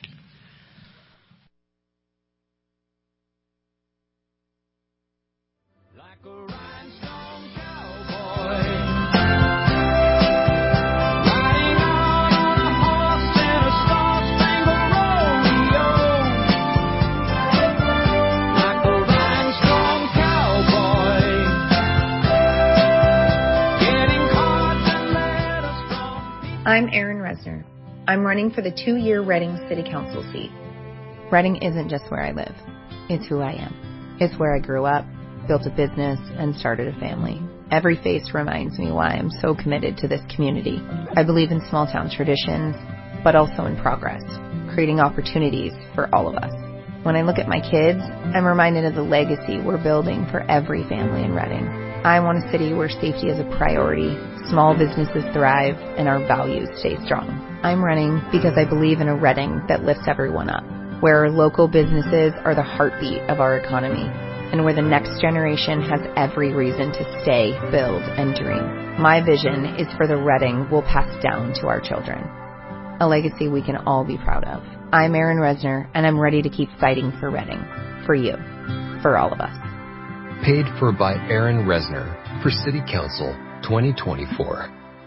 I'm Erin Resner. I'm running for the two-year Reading City Council seat. Reading isn't just where I live. It's who I am. It's where I grew up, built a business, and started a family. Every face reminds me why I'm so committed to this community. I believe in small-town traditions, but also in progress, creating opportunities for all of us. When I look at my kids, I'm reminded of the legacy we're building for every family in Reading. I want a city where safety is a priority, small businesses thrive, and our values stay strong. I'm running because I believe in a Reading that lifts everyone up, where our local businesses are the heartbeat of our economy, and where the next generation has every reason to stay, build, and dream. My vision is for the Reading we'll pass down to our children, a legacy we can all be proud of. I'm Erin Resner, and I'm ready to keep fighting for Reading, for you, for all of us. Paid for by Erin Resner for City Council twenty twenty-four.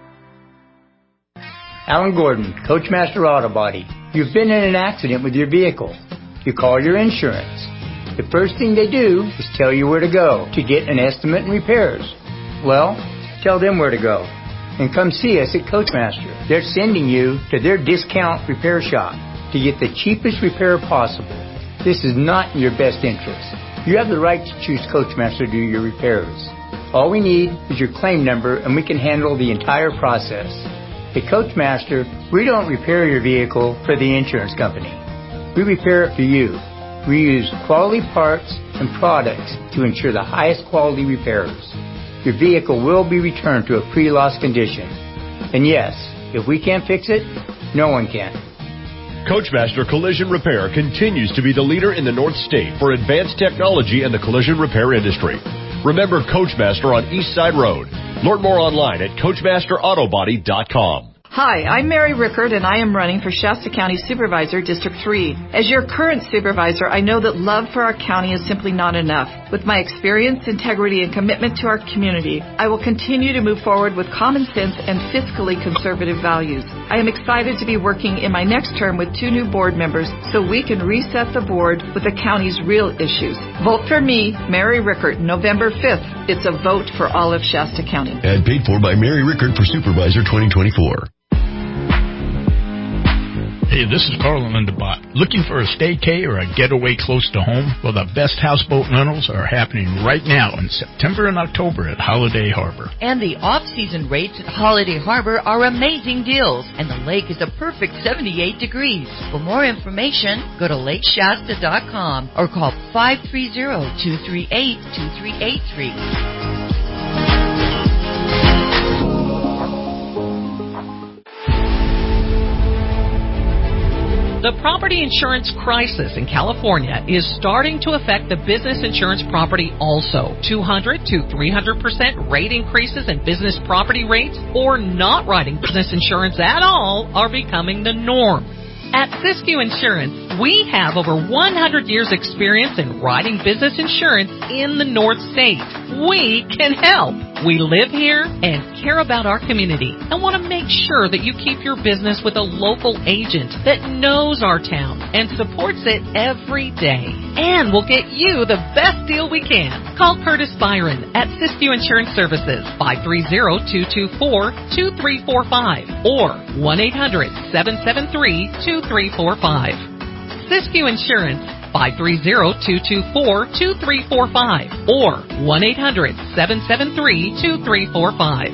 Alan Gordon, Coachmaster Auto Body. You've been in an accident with your vehicle. You call your insurance. The first thing they do is tell you where to go to get an estimate and repairs. Well, tell them where to go. And come see us at Coachmaster. They're sending you to their discount repair shop to get the cheapest repair possible. This is not in your best interest. You have the right to choose Coachmaster to do your repairs. All we need is your claim number, and we can handle the entire process. At Coachmaster, we don't repair your vehicle for the insurance company. We repair it for you. We use quality parts and products to ensure the highest quality repairs. your vehicle will be returned to a pre-loss condition. And yes, if we can't fix it, no one can. Coachmaster Collision Repair continues to be the leader in the North State for advanced technology in the collision repair industry. Remember Coachmaster on East Side Road. Learn more online at coachmaster auto body dot com. Hi, I'm Mary Rickard, and I am running for Shasta County Supervisor, District three. As your current supervisor, I know that love for our county is simply not enough. With my experience, integrity, and commitment to our community, I will continue to move forward with common sense and fiscally conservative values. I am excited to be working in my next term with two new board members so we can reset the board with the county's real issues. Vote for me, Mary Rickard, November fifth. It's a vote for all of Shasta County. And paid for by Mary Rickard for Supervisor twenty twenty-four. Hey, this is Carl and Linda Bott. Looking for a staycay or a getaway close to home? Well, the best houseboat rentals are happening right now in September and October at Holiday Harbor. And the off-season rates at Holiday Harbor are amazing deals, and the lake is a perfect seventy-eight degrees. For more information, go to lake shasta dot com or call five three zero, two three eight, two three eight three. The property insurance crisis in California is starting to affect the business insurance property also. two hundred to three hundred percent rate increases in business property rates or not writing business insurance at all are becoming the norm. At Siskiyou Insurance, we have over one hundred years experience in writing business insurance in the North State. We can help. We live here and care about our community and want to make sure that you keep your business with a local agent that knows our town and supports it every day. And we'll get you the best deal we can. Call Curtis Byron at Siskiyou Insurance Services, five three zero, two two four, two three four five or one eight hundred, seven seven three, two three four five. Siskiyou Insurance, five three zero, two two four, two three four five or one eight hundred, seven seven three, two three four five.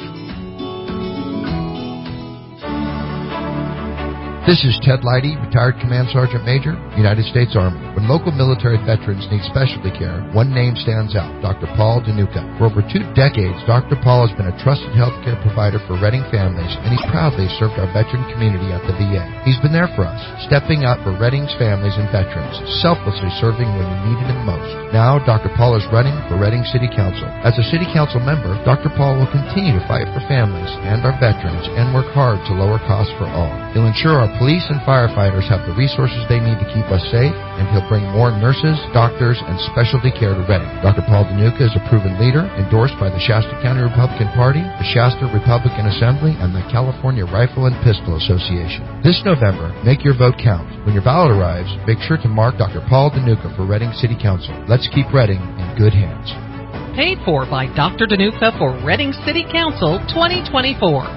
This is Ted Leidy, retired Command Sergeant Major, United States Army. When local military veterans need specialty care, one name stands out, Doctor Paul DeNuca. For over two decades, Doctor Paul has been a trusted healthcare provider for Reading families, and he proudly served our veteran community at the V A. He's been there for us, stepping up for Reading's families and veterans, selflessly serving when we needed him most. Now, Doctor Paul is running for Reading City Council. As a City Council member, Doctor Paul will continue to fight for families and our veterans and work hard to lower costs for all. He'll ensure our police and firefighters have the resources they need to keep us safe, and he'll bring more nurses, doctors, and specialty care to Reading. Doctor Paul DeNuca is a proven leader, endorsed by the Shasta County Republican Party, the Shasta Republican Assembly, and the California Rifle and Pistol Association. This November, make your vote count. When your ballot arrives, make sure to mark Doctor Paul DeNuca for Reading City Council. Let's keep Reading in good hands. Paid for by Doctor DeNuca for Reading City Council twenty twenty-four.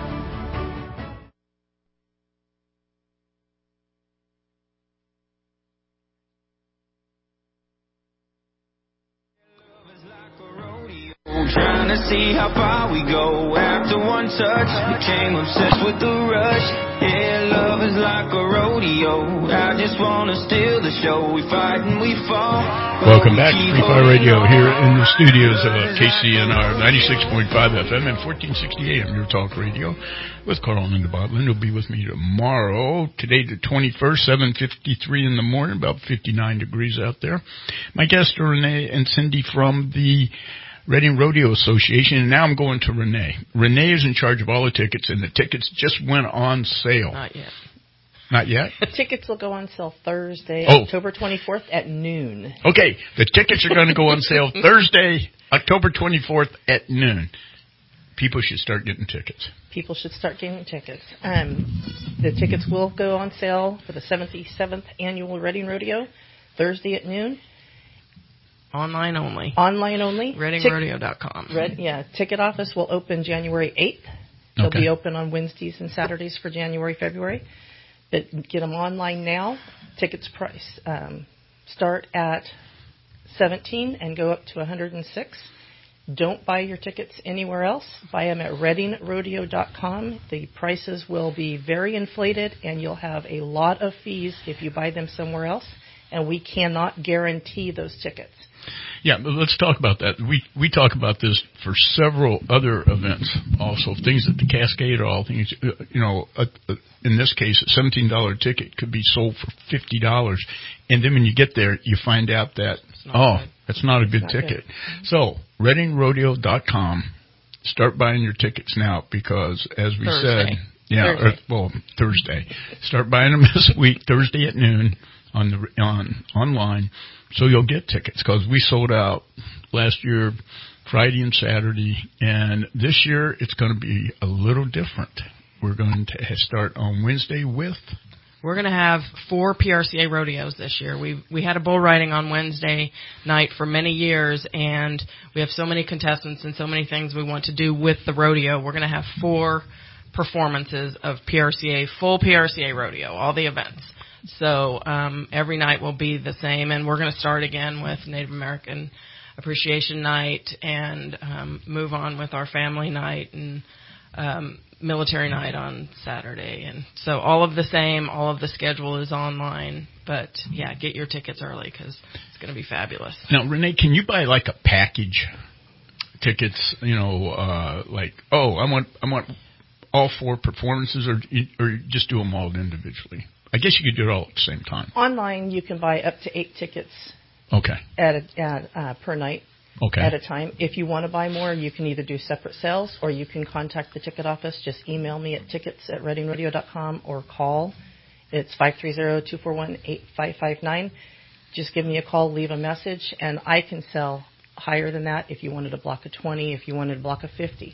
Trying to see how far we go. After one touch, became obsessed with the rush. Yeah, love is like a rodeo. I just want to steal the show. We fight and we fall. Welcome back to Free Fire Radio here in the studios of K C N R ninety-six point five F M and fourteen sixty A M, your talk radio, with Carl and Linda Bott. Linda will be with me tomorrow. Today, the twenty-first, seven fifty-three in the morning, about fifty-nine degrees out there. My guests are Renee and Cindy from the Reading Rodeo Association, and now I'm going to Renee. Renee is in charge of all the tickets, and the tickets just went on sale. Not yet. Not yet? The tickets will go on sale Thursday, oh. October twenty-fourth at noon. Okay, the tickets are going to go on sale Thursday, October twenty-fourth at noon. People should start getting tickets. People should start getting tickets. Um, the tickets will go on sale for the seventy-seventh Annual Reading Rodeo Thursday at noon. Online only. Online only. Reading Rodeo dot com. Red, yeah. Ticket office will open January eighth. They'll okay. be open on Wednesdays and Saturdays for January, February. But get them online now. Tickets price um, start at seventeen and go up to one hundred six. Don't buy your tickets anywhere else. Buy them at Reading Rodeo dot com. The prices will be very inflated, and you'll have a lot of fees if you buy them somewhere else. and we cannot guarantee those tickets. Yeah, but let's talk about that. We we talk about this for several other events also, things at the Cascade or all things, you know, a, a, in this case, a seventeen dollars ticket could be sold for fifty dollars. And then when you get there, you find out that, oh, good. That's not a good not ticket. Good. So, reading rodeo dot com, start buying your tickets now because, as we Thursday. said, yeah, or, well, Thursday. Start buying them this week, Thursday at noon on the on online. So you'll get tickets because we sold out last year, Friday and Saturday, and this year it's going to be a little different. We're going to start on Wednesday with... We're going to have four P R C A rodeos this year. We we had a bull riding on Wednesday night for many years, and we have so many contestants and so many things we want to do with the rodeo. We're going to have four performances of P R C A, full P R C A rodeo, all the events. So um, every night will be the same, and we're going to start again with Native American Appreciation Night and um, move on with our family night and um, military night on Saturday. And so all of the same, all of the schedule is online. But, yeah, get your tickets early because it's going to be fabulous. Now, Renee, can you buy like a package tickets, you know, uh, like, oh, I want I want all four performances, or, or just do them all individually? I guess you could do it all at the same time. Online, you can buy up to eight tickets. Okay. At, a, at uh, per night. Okay. At a time. If you want to buy more, you can either do separate sales or you can contact the ticket office. Just email me at tickets at reading rodeo dot com or call. It's five three zero, two four one, eight five five nine. Just give me a call, leave a message, and I can sell higher than that if you wanted a block of twenty, if you wanted a block of fifty.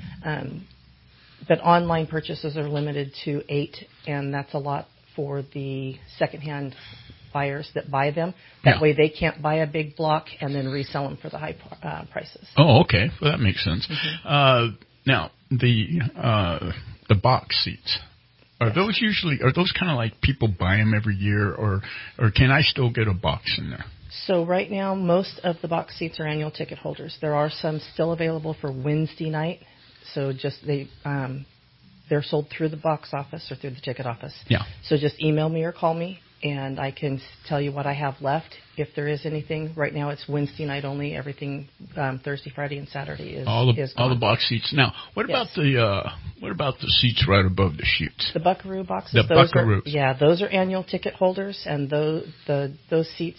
Um, but online purchases are limited to eight, and that's a lot for the secondhand buyers that buy them. That yeah. way they can't buy a big block and then resell them for the high uh, prices. Oh, okay. Well, that makes sense. Mm-hmm. Uh, now, the uh, the box seats, are yes. those usually, are those kind of like people buy them every year, or, or can I still get a box in there? So right now, most of the box seats are annual ticket holders. There are some still available for Wednesday night. So just they... Um, They're sold through the box office or through the ticket office. Yeah. So just email me or call me, and I can tell you what I have left. If there is anything, right now it's Wednesday night only. Everything um, Thursday, Friday, and Saturday is all the is all the box seats. Now, what yes. about the uh, what about the seats right above the chutes? The Buckaroo boxes. The those Buckaroos. Are, yeah, those are annual ticket holders, and those the those seats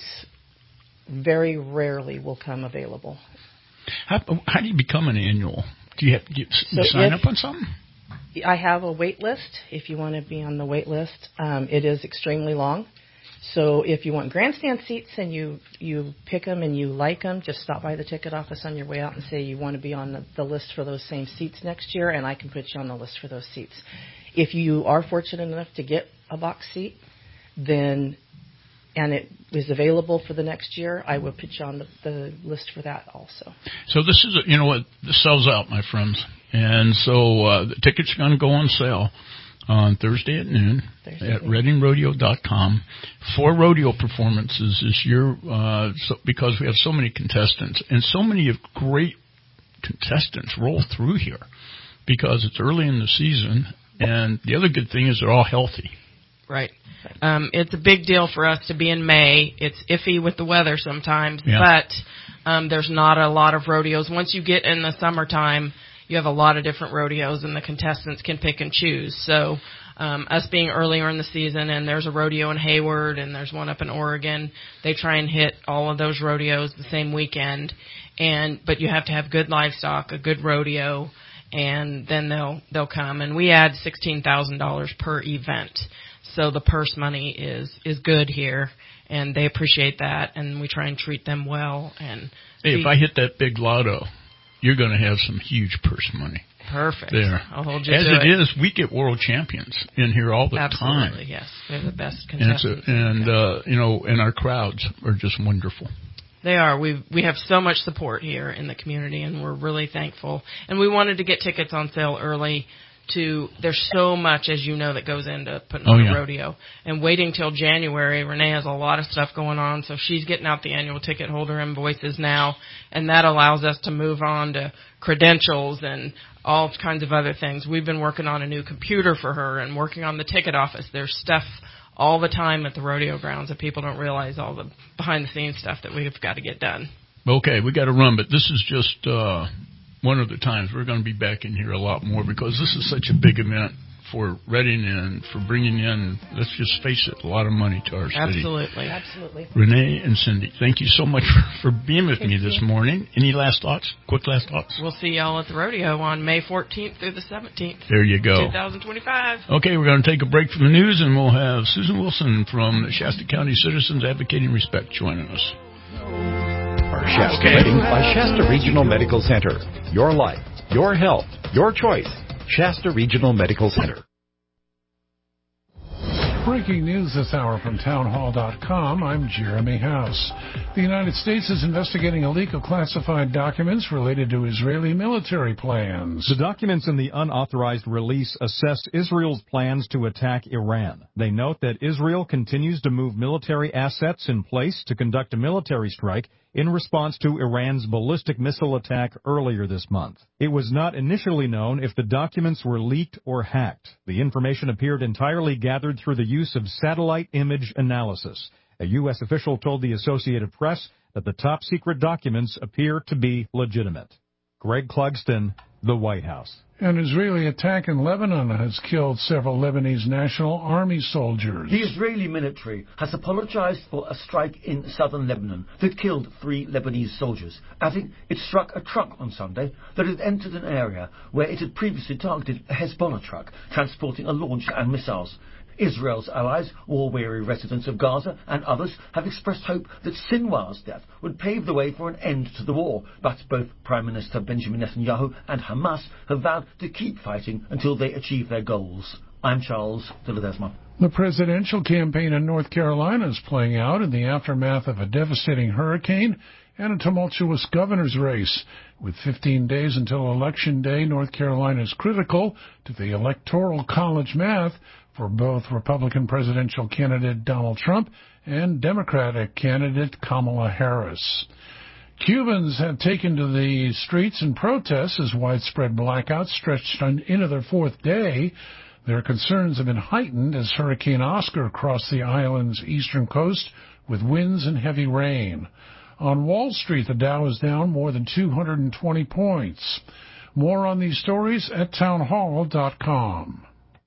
very rarely will come available. How how do you become an annual? Do you have do you, so you sign if, up on something? I have a wait list if you want to be on the wait list. Um, it is extremely long. So if you want grandstand seats and you, you pick them and you like them, just stop by the ticket office on your way out and say you want to be on the, the list for those same seats next year, and I can put you on the list for those seats. If you are fortunate enough to get a box seat, then and it is available for the next year, I will put you on the, the list for that also. So this is, a, you know what, this sells out, my friends. And so uh, the tickets are going to go on sale on Thursday at noon Thursday. At reading rodeo dot com. Four rodeo performances this year uh, so, because we have so many contestants. And so many of great contestants roll through here because it's early in the season. And the other good thing is they're all healthy. Right. Um, it's a big deal for us to be in May. It's iffy with the weather sometimes, yeah. but um, there's not a lot of rodeos. Once you get in the summertime, you have a lot of different rodeos, and the contestants can pick and choose. So um, us being earlier in the season, and there's a rodeo in Hayward, and there's one up in Oregon, they try and hit all of those rodeos the same weekend. And but you have to have good livestock, a good rodeo, and then they'll they'll come. And we add sixteen thousand dollars per event. So the purse money is, is good here, and they appreciate that, and we try and treat them well. And hey, if I hit that big lotto, you're going to have some huge purse money. Perfect. There. I'll hold you As to it, it is, we get world champions in here all the Absolutely, time. Absolutely, yes. They're the best contestants. contestants. And, a, and uh, you know, and our crowds are just wonderful. They are. We we have so much support here in the community, and we're really thankful. And we wanted to get tickets on sale early. To there's so much, as you know, that goes into putting oh, on yeah. a rodeo. And waiting till January, Renee has a lot of stuff going on, so she's getting out the annual ticket holder invoices now, and that allows us to move on to credentials and all kinds of other things. We've been working on a new computer for her and working on the ticket office. There's stuff all the time at the rodeo grounds, and people don't realize all the behind-the-scenes stuff that we've got to get done. Okay, we got to run, but this is just uh, one of the times. We're going to be back in here a lot more because this is such a big event for Reading and for bringing in, let's just face it, a lot of money to our city. Absolutely. Absolutely. Renee and Cindy, thank you so much for, for being with thank me this you. morning. Any last thoughts? Quick last thoughts? We'll see y'all at the rodeo on May fourteenth through the seventeenth. There you go. twenty twenty-five. Okay, we're going to take a break from the news, and we'll have Susan Wilson from the Shasta County Citizens Advocating Respect joining us. Our Shasta okay. Reading by Shasta Regional Medical Center. Your life, your health, your choice. Shasta Regional Medical Center. Breaking news this hour from townhall dot com. I'm Jeremy House. The United States is investigating a leak of classified documents related to Israeli military plans. The documents in the unauthorized release assess Israel's plans to attack Iran. They note that Israel continues to move military assets in place to conduct a military strike in response to Iran's ballistic missile attack earlier this month. It was not initially known if the documents were leaked or hacked. The information appeared entirely gathered through the use of satellite image analysis. A U S official told the Associated Press that the top-secret documents appear to be legitimate. Greg Clugston, the White House. An Israeli attack in Lebanon has killed several Lebanese National Army soldiers. The Israeli military has apologized for a strike in southern Lebanon that killed three Lebanese soldiers, adding it struck a truck on Sunday that had entered an area where it had previously targeted a Hezbollah truck transporting a launcher and missiles. Israel's allies, war-weary residents of Gaza and others have expressed hope that Sinwar's death would pave the way for an end to the war, but both Prime Minister Benjamin Netanyahu and Hamas have vowed to keep fighting until they achieve their goals. I'm Charles de Ledesma. The presidential campaign in North Carolina is playing out in the aftermath of a devastating hurricane and a tumultuous governor's race. With fifteen days until Election Day, North Carolina is critical to the Electoral College math for both Republican presidential candidate Donald Trump and Democratic candidate Kamala Harris. Cubans have taken to the streets in protest as widespread blackouts stretched on into their fourth day. Their concerns have been heightened as Hurricane Oscar crossed the island's eastern coast with winds and heavy rain. On Wall Street, the Dow is down more than two hundred twenty points. More on these stories at townhall dot com.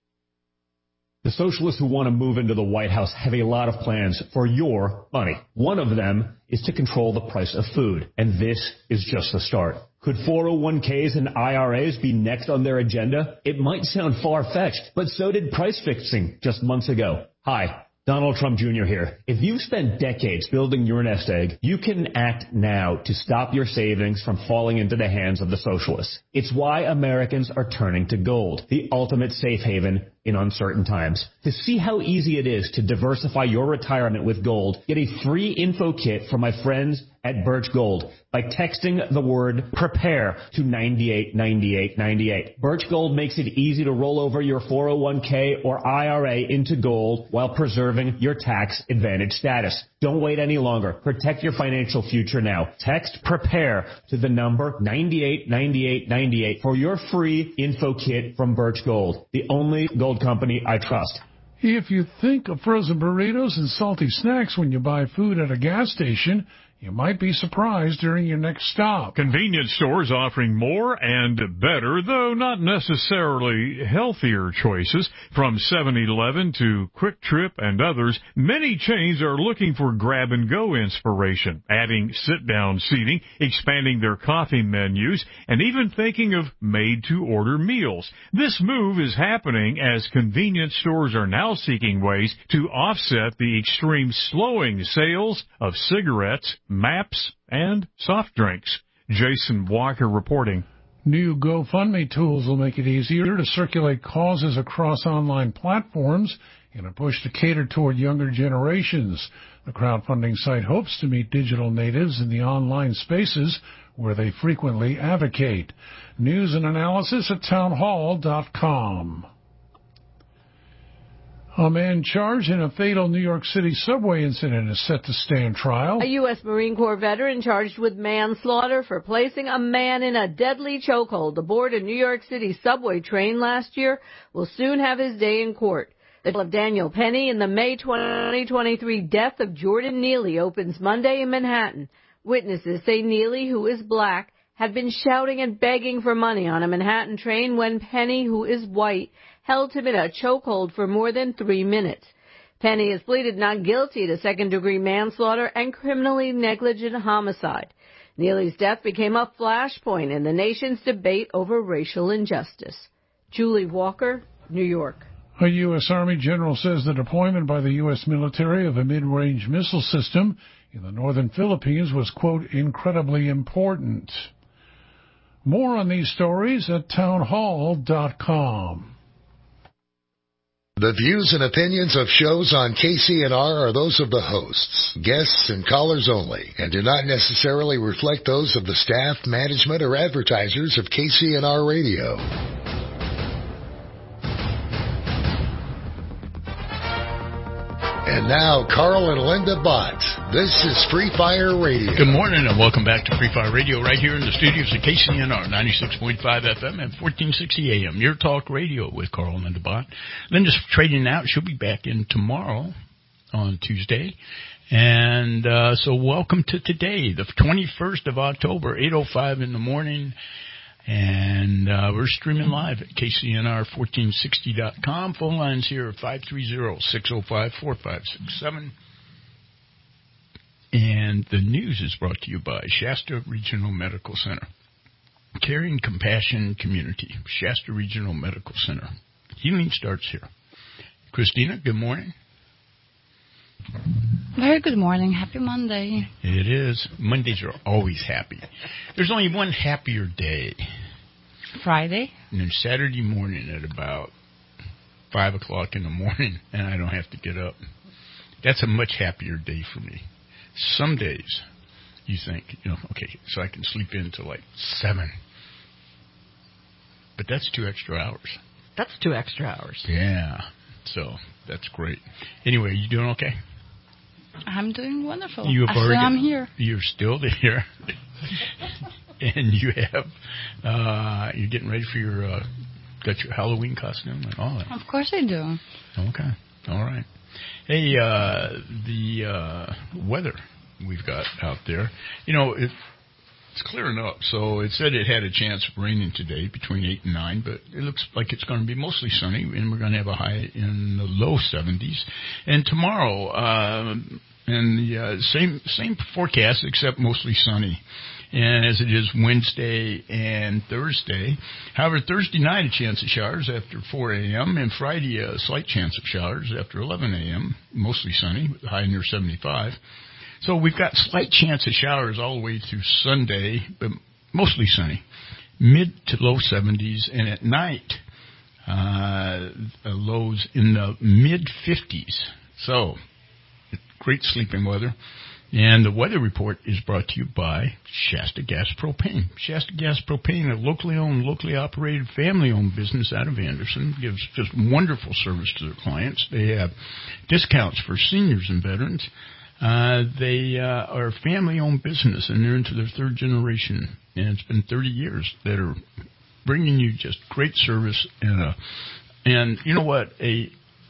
The socialists who want to move into the White House have a lot of plans for your money. One of them is to control the price of food, and this is just the start. Could four oh one k's and I R As be next on their agenda? It might sound far-fetched, but so did price fixing just months ago. Hi. Donald Trump Junior here. If you've spent decades building your nest egg, you can act now to stop your savings from falling into the hands of the socialists. It's why Americans are turning to gold, the ultimate safe haven in uncertain times. To see how easy it is to diversify your retirement with gold, get a free info kit from my friends at Birch Gold by texting the word PREPARE to nine eight nine eight nine eight. Birch Gold makes it easy to roll over your four oh one k or I R A into gold while preserving your tax advantage status. Don't wait any longer. Protect your financial future now. Text PREPARE to the number nine eight nine eight nine eight for your free info kit from Birch Gold, the only gold company I trust. If you think of frozen burritos and salty snacks when you buy food at a gas station, you might be surprised during your next stop. Convenience stores offering more and better, though not necessarily healthier choices. From seven eleven to Quick Trip and others, many chains are looking for grab-and-go inspiration, adding sit-down seating, expanding their coffee menus, and even thinking of made-to-order meals. This move is happening as convenience stores are now seeking ways to offset the extreme slowing sales of cigarettes, maps, and soft drinks. Jason Walker reporting. New GoFundMe tools will make it easier to circulate causes across online platforms in a push to cater toward younger generations. The crowdfunding site hopes to meet digital natives in the online spaces where they frequently advocate. News and analysis at townhall dot com. A man charged in a fatal New York City subway incident is set to stand trial. A U S Marine Corps veteran charged with manslaughter for placing a man in a deadly chokehold aboard a New York City subway train last year will soon have his day in court. The trial of Daniel Penny in the May twenty twenty-three death of Jordan Neely opens Monday in Manhattan. Witnesses say Neely, who is black, had been shouting and begging for money on a Manhattan train when Penny, who is white, held him in a chokehold for more than three minutes. Penny has pleaded not guilty to second-degree manslaughter and criminally negligent homicide. Neely's death became a flashpoint in the nation's debate over racial injustice. Julie Walker, New York. A U S. Army general says the deployment by the U S military of a mid-range missile system in the northern Philippines was, quote, incredibly important. More on these stories at townhall dot com. The views and opinions of shows on K C N R are those of the hosts, guests, and callers only, and do not necessarily reflect those of the staff, management, or advertisers of K C N R Radio. And now, Carl and Linda Bott. This is Free Fire Radio. Good morning and welcome back to Free Fire Radio right here in the studios of K C N R, ninety-six point five F M and fourteen sixty A M. Your talk radio with Carl and Linda Bott. Linda's trading out. She'll be back in tomorrow on Tuesday. And uh, so welcome to today, the twenty-first of October, eight oh five in the morning. And uh, we're streaming live at K C N R fourteen sixty dot com. Phone lines here are five three zero, six oh five, four five six seven. And the news is brought to you by Shasta Regional Medical Center. Caring Compassion Community, Shasta Regional Medical Center. Healing starts here. Christina, good morning. Very good morning. Happy Monday. It is. Mondays are always happy. There's only one happier day. Friday. And then Saturday morning at about five o'clock in the morning, and I don't have to get up. That's a much happier day for me. Some days you think, you know, okay, so I can sleep in till like seven. But that's two extra hours. That's two extra hours. Yeah. So that's great. Anyway, you doing okay? I'm doing wonderful. You I still am here. You're still there. And you have, uh, you're getting ready for your, uh, got your Halloween costume and all that. Of course I do. Okay. All right. Hey, uh, the uh, weather we've got out there, you know, it, it's clearing up. So it said it had a chance of raining today between eight and nine, but it looks like it's going to be mostly sunny, and we're going to have a high in the low seventies. And tomorrow, uh, and the uh, same same forecast except mostly sunny. And as it is Wednesday and Thursday. However, Thursday night, a chance of showers after four a.m. and Friday, a slight chance of showers after eleven a.m., mostly sunny, with a high near seventy-five. So we've got slight chance of showers all the way through Sunday, but mostly sunny, mid to low seventies, and at night, uh, lows in the mid-fifties. So great sleeping weather. And the weather report is brought to you by Shasta Gas Propane. Shasta Gas Propane, a locally owned, locally operated, family-owned business out of Anderson, gives just wonderful service to their clients. They have discounts for seniors and veterans. Uh, they uh, are a family-owned business, and they're into their third generation. And it's been thirty years that are bringing you just great service. And, a, and you know what? A,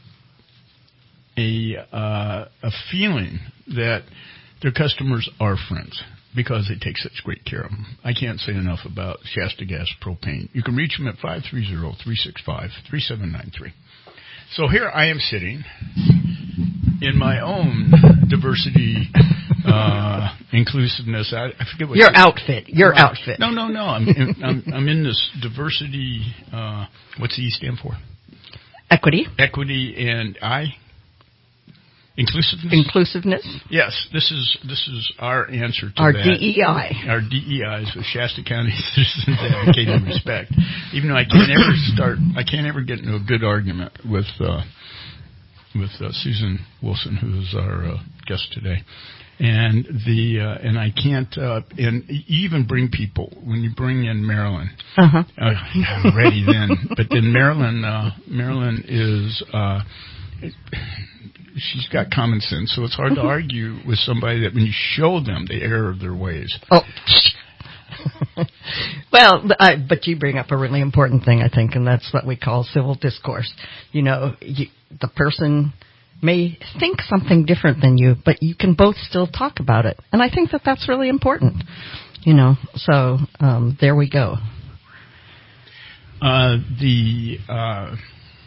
a, uh, a feeling that their customers are friends because they take such great care of them. I can't say enough about Shasta Gas Propane. You can reach them at five three zero, three six five, three seven nine three. So here I am sitting in my own diversity, uh, inclusiveness. I, I forget what your outfit. Your uh, outfit. No, no, no. I'm in, I'm, I'm in this diversity. Uh, what's the E stand for? Equity. Equity and I. Inclusiveness? Inclusiveness. Yes, this is this is our answer to our that. D E I. Our D E Is with Shasta County Citizens Advocating Respect. Even though I can't ever start, I can't ever get into a good argument with uh, with uh, Susan Wilson, who is our uh, guest today, and the uh, and I can't uh, and even bring people when you bring in Marilyn. Uh-huh. Uh, I'm ready then, but then Marilyn uh, Marilyn is. Uh, it, She's got common sense, so it's hard to argue with somebody that when you show them the error of their ways. Oh. Well, I, but you bring up a really important thing, I think, and that's what we call civil discourse. You know, you, the person may think something different than you, but you can both still talk about it. And I think that that's really important, you know. So um, there we go. Uh, the uh,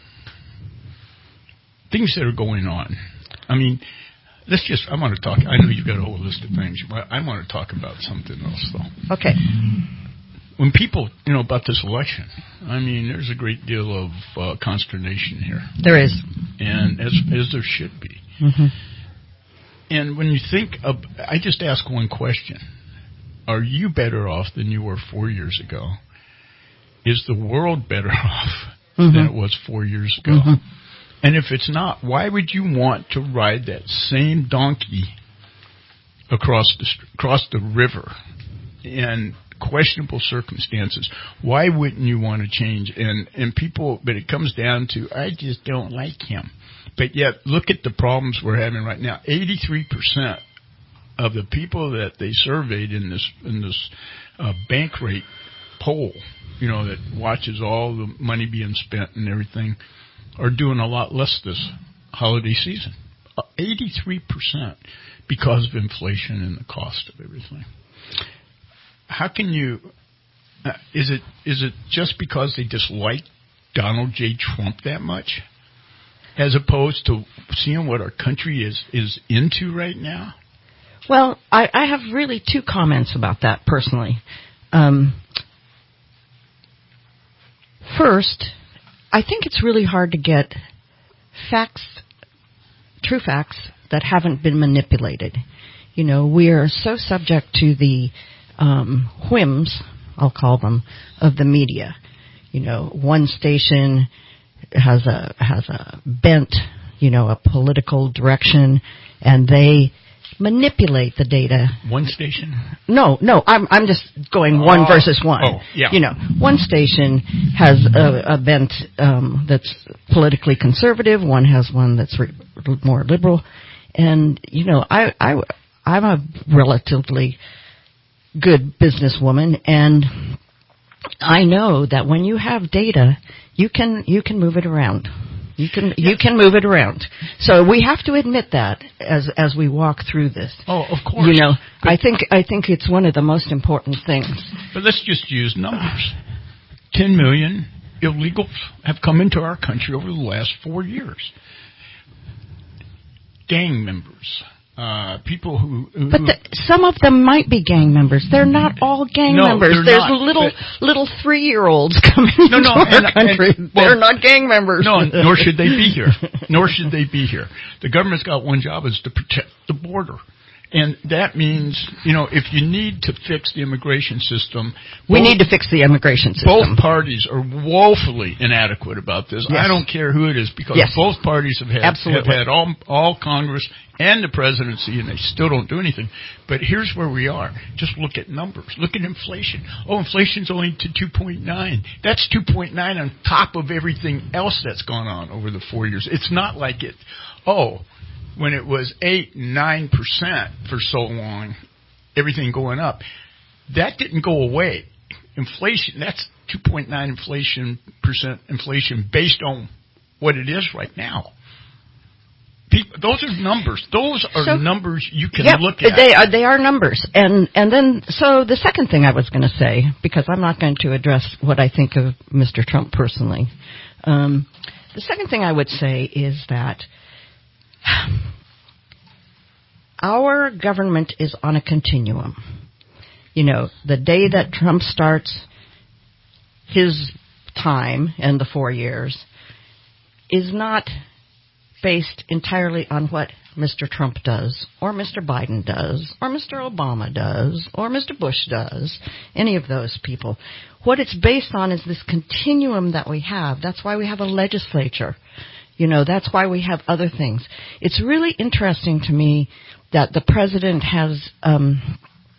things that are going on. I mean, let's just, I want to talk, I know you've got a whole list of things, but I want to talk about something else, though. Okay. When people, you know, about this election, I mean, there's a great deal of uh, consternation here. There is. And as, as there should be. Mm-hmm. And when you think of, I just ask one question. Are you better off than you were four years ago? Is the world better off mm-hmm. than it was four years ago? Mm-hmm. And if it's not, why would you want to ride that same donkey across the, across the river in questionable circumstances? Why wouldn't you want to change? And, and people, but it comes down to, I just don't like him. But yet, look at the problems we're having right now. eighty-three percent of the people that they surveyed in this, in this uh, bank rate poll, you know, that watches all the money being spent and everything, are doing a lot less this holiday season. Uh, eighty-three percent because of inflation and the cost of everything. How can you, uh, is it is it just because they dislike Donald J. Trump that much, as opposed to seeing what our country is, is into right now? Well, I, I have really two comments about that personally. Um, first, I think it's really hard to get facts, true facts, that haven't been manipulated. You know, we are so subject to the um, whims, I'll call them, of the media. You know, one station has a has a bent, you know, a political direction, and they manipulate the data. One station? No, no, I'm I'm just going oh. one versus one. Oh, yeah. You know, one station has a, a bent um, that's politically conservative. One has one that's re- more liberal. And, you know, I, I, I'm a relatively good businesswoman, and I know that when you have data, you can you can move it around. You can yes. you can move it around. So we have to admit that as as we walk through this. Oh, of course. You know, but, I think I think it's one of the most important things. But let's just use numbers. Ten million illegals have come into our country over the last four years. Gang members. Uh, people who, who but the, some of them might be gang members. They're not all gang no, members. There's not, little little three year olds coming no, into no, our and, country. And, well, they're not gang members. No, nor should they be here. Nor should they be here. The government's got one job, is to protect the border. And that means, you know, if you need to fix the immigration system... We both, need to fix the immigration system. Both parties are woefully inadequate about this. Yes. I don't care who it is, because yes. both parties have had, have had all, all Congress and the presidency, and they still don't do anything. But here's where we are. Just look at numbers. Look at inflation. Oh, inflation's only to two point nine. That's two point nine on top of everything else that's gone on over the four years. It's not like it... Oh... when it was eight, nine percent for so long, everything going up, that didn't go away. Inflation, that's two point nine inflation percent inflation based on what it is right now. People, those are numbers. Those are so, numbers you can yep, look at. They are, they are numbers. And, and then, so the second thing I was going to say, because I'm not going to address what I think of Mister Trump personally, um, the second thing I would say is that our government is on a continuum. You know, the day that Trump starts his time in the four years is not based entirely on what Mister Trump does, or Mister Biden does, or Mister Obama does, or Mister Bush does, any of those people. What it's based on is this continuum that we have. That's why we have a legislature. You know, that's why we have other things. It's really interesting to me that the president has um,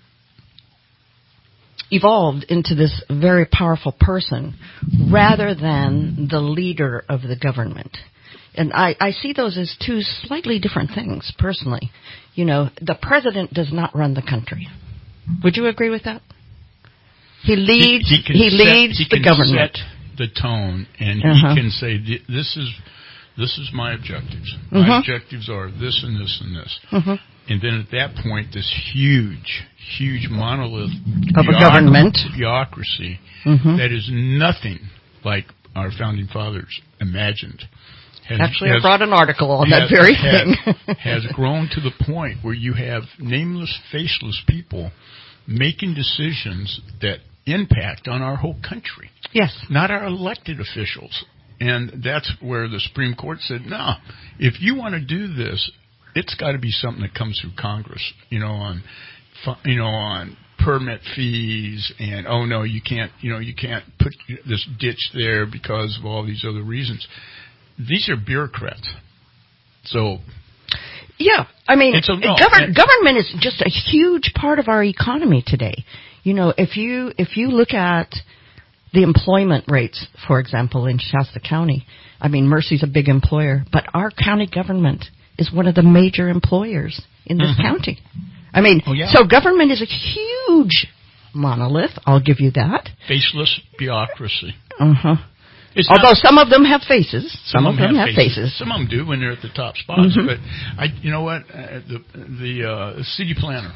evolved into this very powerful person rather than the leader of the government. And I, I see those as two slightly different things, personally. You know, the president does not run the country. Would you agree with that? He leads. He, he, can he set, leads he the can government. Set the tone, and uh-huh. he can say, "This is this is my objectives. My uh-huh. objectives are this and this and this." Uh-huh. And then at that point, this huge, huge monolith of a government bureaucracy mm-hmm. that is nothing like our founding fathers imagined. Has, Actually, has, I brought an article on has, that very has, thing. has grown to the point where you have nameless, faceless people making decisions that impact on our whole country. Yes. Not our elected officials. And that's where the Supreme Court said, no, if you want to do this, it's got to be something that comes through Congress, you know, on, you know, on permit fees and, oh, no, you can't, you know, you can't put this ditch there because of all these other reasons. These are bureaucrats. So, yeah, I mean, a, no, govern, government is just a huge part of our economy today. You know, if you if you look at the employment rates, for example, in Shasta County, I mean, Mercy's a big employer, but our county government is one of the major employers in this mm-hmm. county. I mean, oh, yeah. so government is a huge monolith. I'll give you that. Faceless bureaucracy. Uh huh. It's Although not, some of them have faces, some, some of them have, have faces. faces. Some of them do when they're at the top spots. Mm-hmm. But I, you know what, uh, the the uh, city planner,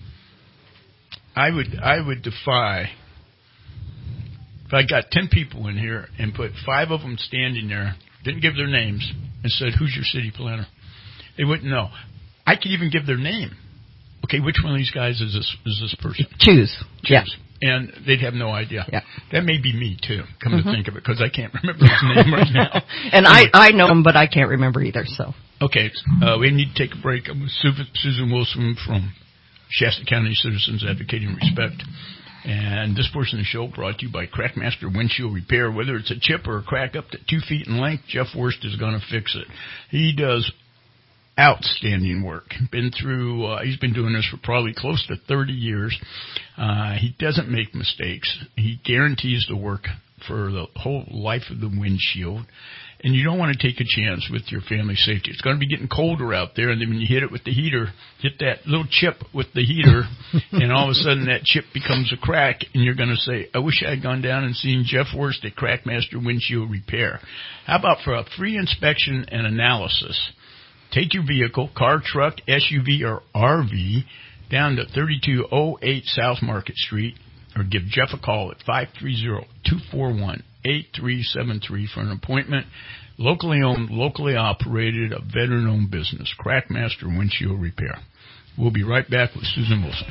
I would I would defy if I got ten people in here and put five of them standing there, didn't give their names, and said, "Who's your city planner?" They wouldn't know. I could even give their name. Okay, which one of these guys is this is this person? Choose. Choose. Yeah. And they'd have no idea. Yeah. That may be me, too, come mm-hmm. to think of it, because I can't remember his name right now. And anyway. I, I know him, but I can't remember either, so. Okay, uh, we need to take a break. I'm with Susan Wilson from Shasta County Citizens Advocating Respect. And this portion of the show brought to you by Crackmaster Windshield Repair. Whether it's a chip or a crack up to two feet in length, Jeff Worst is going to fix it. He does outstanding work. Been through. Uh, he's been doing this for probably close to thirty years. Uh, he doesn't make mistakes. He guarantees the work for the whole life of the windshield. And you don't want to take a chance with your family safety. It's going to be getting colder out there, and then when you hit it with the heater, hit that little chip with the heater, and all of a sudden that chip becomes a crack, and you're going to say, I wish I had gone down and seen Jeff Worst at Crackmaster Windshield Repair. How about for a free inspection and analysis? Take your vehicle, car, truck, S U V, or R V, down to thirty-two oh eight South Market Street, or give Jeff a call at five three zero, two four one, eight three seven three for an appointment. Locally owned, locally operated, a veteran-owned business, Crackmaster Windshield Repair. We'll be right back with Susan Wilson.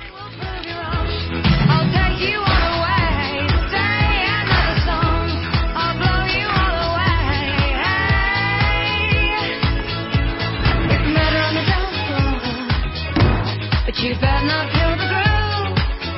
You better not kill the groove.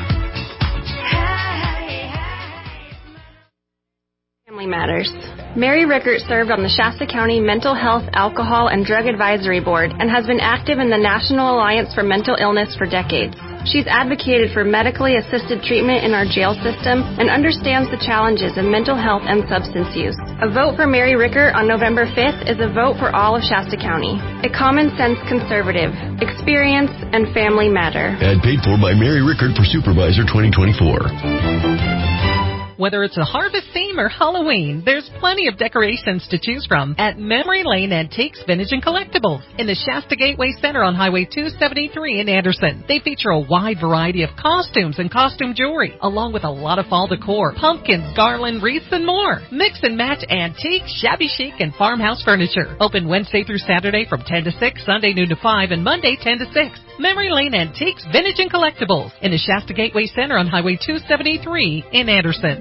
Hey, hey. Family Matters. Mary Rickert served on the Shasta County Mental Health, Alcohol, and Drug Advisory Board and has been active in the National Alliance for Mental Illness for decades. She's advocated for medically assisted treatment in our jail system and understands the challenges of mental health and substance use. A vote for Mary Rickert on November fifth is a vote for all of Shasta County. A common sense conservative. Experience and family matter. Ad paid for by Mary Rickert for Supervisor twenty twenty-four. Whether it's a harvest theme or Halloween, there's plenty of decorations to choose from at Memory Lane Antiques, Vintage, and Collectibles in the Shasta Gateway Center on Highway two seventy-three in Anderson. They feature a wide variety of costumes and costume jewelry, along with a lot of fall decor, pumpkins, garland, wreaths, and more. Mix and match antique, shabby chic, and farmhouse furniture. Open Wednesday through Saturday from ten to six, Sunday noon to five, and Monday ten to six. Memory Lane Antiques, Vintage, and Collectibles in the Shasta Gateway Center on Highway two seventy-three in Anderson.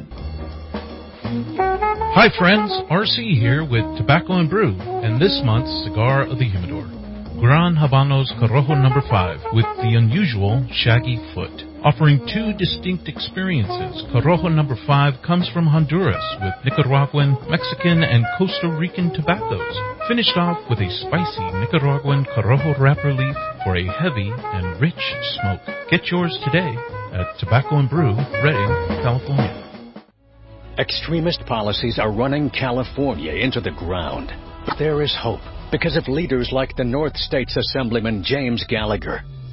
Hi friends, R C here with Tobacco and Brew and this month's Cigar of the Humidor, Gran Habanos Corojo number five with the unusual shaggy foot. Offering two distinct experiences, Corojo number five comes from Honduras with Nicaraguan, Mexican, and Costa Rican tobaccos, finished off with a spicy Nicaraguan Corojo wrapper leaf for a heavy and rich smoke. Get yours today at Tobacco and Brew, Redding, California. Extremist policies are running California into the ground. But there is hope because of leaders like the North States Assemblyman James Gallagher.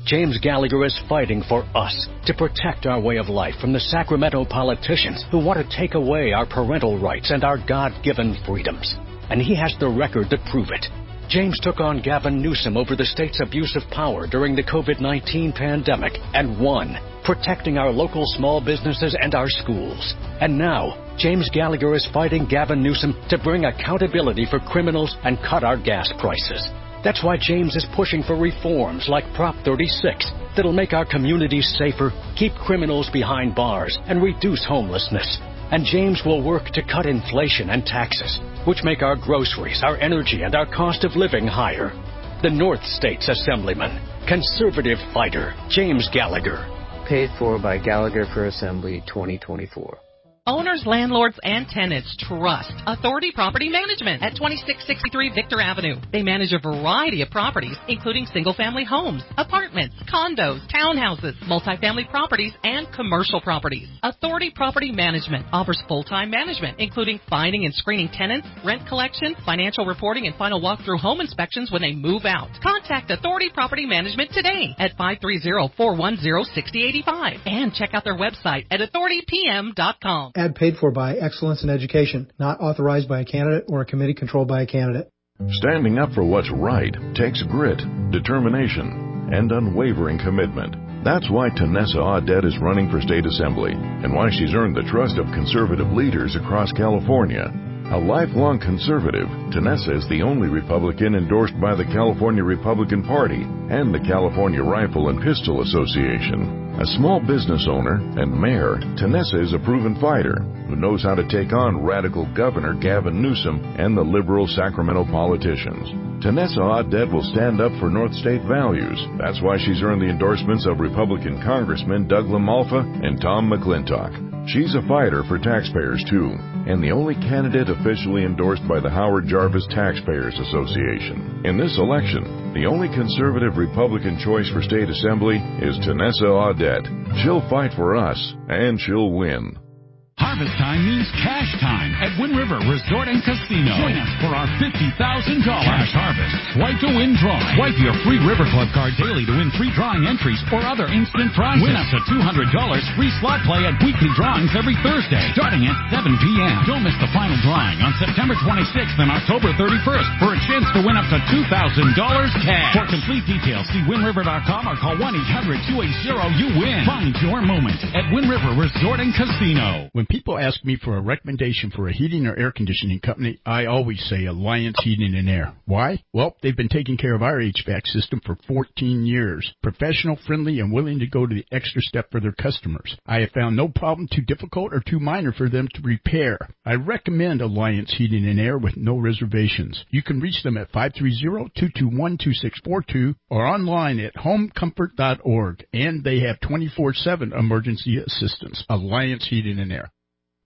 James Gallagher is fighting for us to protect our way of life from the Sacramento politicians who want to take away our parental rights and our God-given freedoms. And he has the record to prove it. James took on Gavin Newsom over the state's abuse of power during the COVID nineteen pandemic and won, protecting our local small businesses and our schools. And now, James Gallagher is fighting Gavin Newsom to bring accountability for criminals and cut our gas prices. That's why James is pushing for reforms like Prop thirty-six that'll make our communities safer, keep criminals behind bars, and reduce homelessness. And James will work to cut inflation and taxes, which make our groceries, our energy, and our cost of living higher. The North States Assemblyman, conservative fighter, James Gallagher. Paid for by Gallagher for Assembly twenty twenty-four. Owners, landlords, and tenants trust Authority Property Management at twenty-six sixty-three Victor Avenue. They manage a variety of properties, including single-family homes, apartments, condos, townhouses, multifamily properties, and commercial properties. Authority Property Management offers full-time management, including finding and screening tenants, rent collection, financial reporting, and final walkthrough home inspections when they move out. Contact Authority Property Management today at five three zero, four one zero, six zero eight five and check out their website at authority p m dot com. Ad paid for by Excellence in Education, not authorized by a candidate or a committee controlled by a candidate. Standing up for what's right takes grit, determination, and unwavering commitment. That's why Tanessa Audet is running for state assembly, and why she's earned the trust of conservative leaders across California. A lifelong conservative, Tanessa is the only Republican endorsed by the California Republican Party and the California Rifle and Pistol Association. A small business owner and mayor, Tanessa is a proven fighter who knows how to take on radical Governor Gavin Newsom and the liberal Sacramento politicians. Tanessa Audet will stand up for North State values. That's why she's earned the endorsements of Republican Congressmen Doug LaMalfa and Tom McClintock. She's a fighter for taxpayers, too, and the only candidate officially endorsed by the Howard Jarvis Taxpayers Association. In this election, the only conservative Republican choice for state assembly is Tanessa Audet. She'll fight for us, and she'll win. Harvest time means cash time at Wind River Resort and Casino. Join us for our fifty thousand dollars Cash Harvest Swipe to Win drawing. Swipe your free River Club card daily to win free drawing entries or other instant prizes. Win up to two hundred dollars free slot play at weekly drawings every Thursday, starting at seven p.m. Don't miss the final drawing on September twenty-sixth and October thirty-first for a chance to win up to two thousand dollars cash. For complete details, see wind river dot com or call one eight hundred, two eight zero, you win. Find your moment at Wind River Resort and Casino. When people ask me for a recommendation for a heating or air conditioning company, I always say Alliance Heating and Air. Why? Well, they've been taking care of our H V A C system for fourteen years. Professional, friendly, and willing to go to the extra step for their customers. I have found no problem too difficult or too minor for them to repair. I recommend Alliance Heating and Air with no reservations. You can reach them at five three zero, two two one, two six four two or online at home comfort dot org. And they have twenty-four seven emergency assistance. Alliance Heating and Air.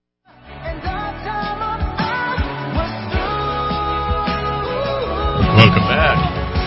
Welcome back.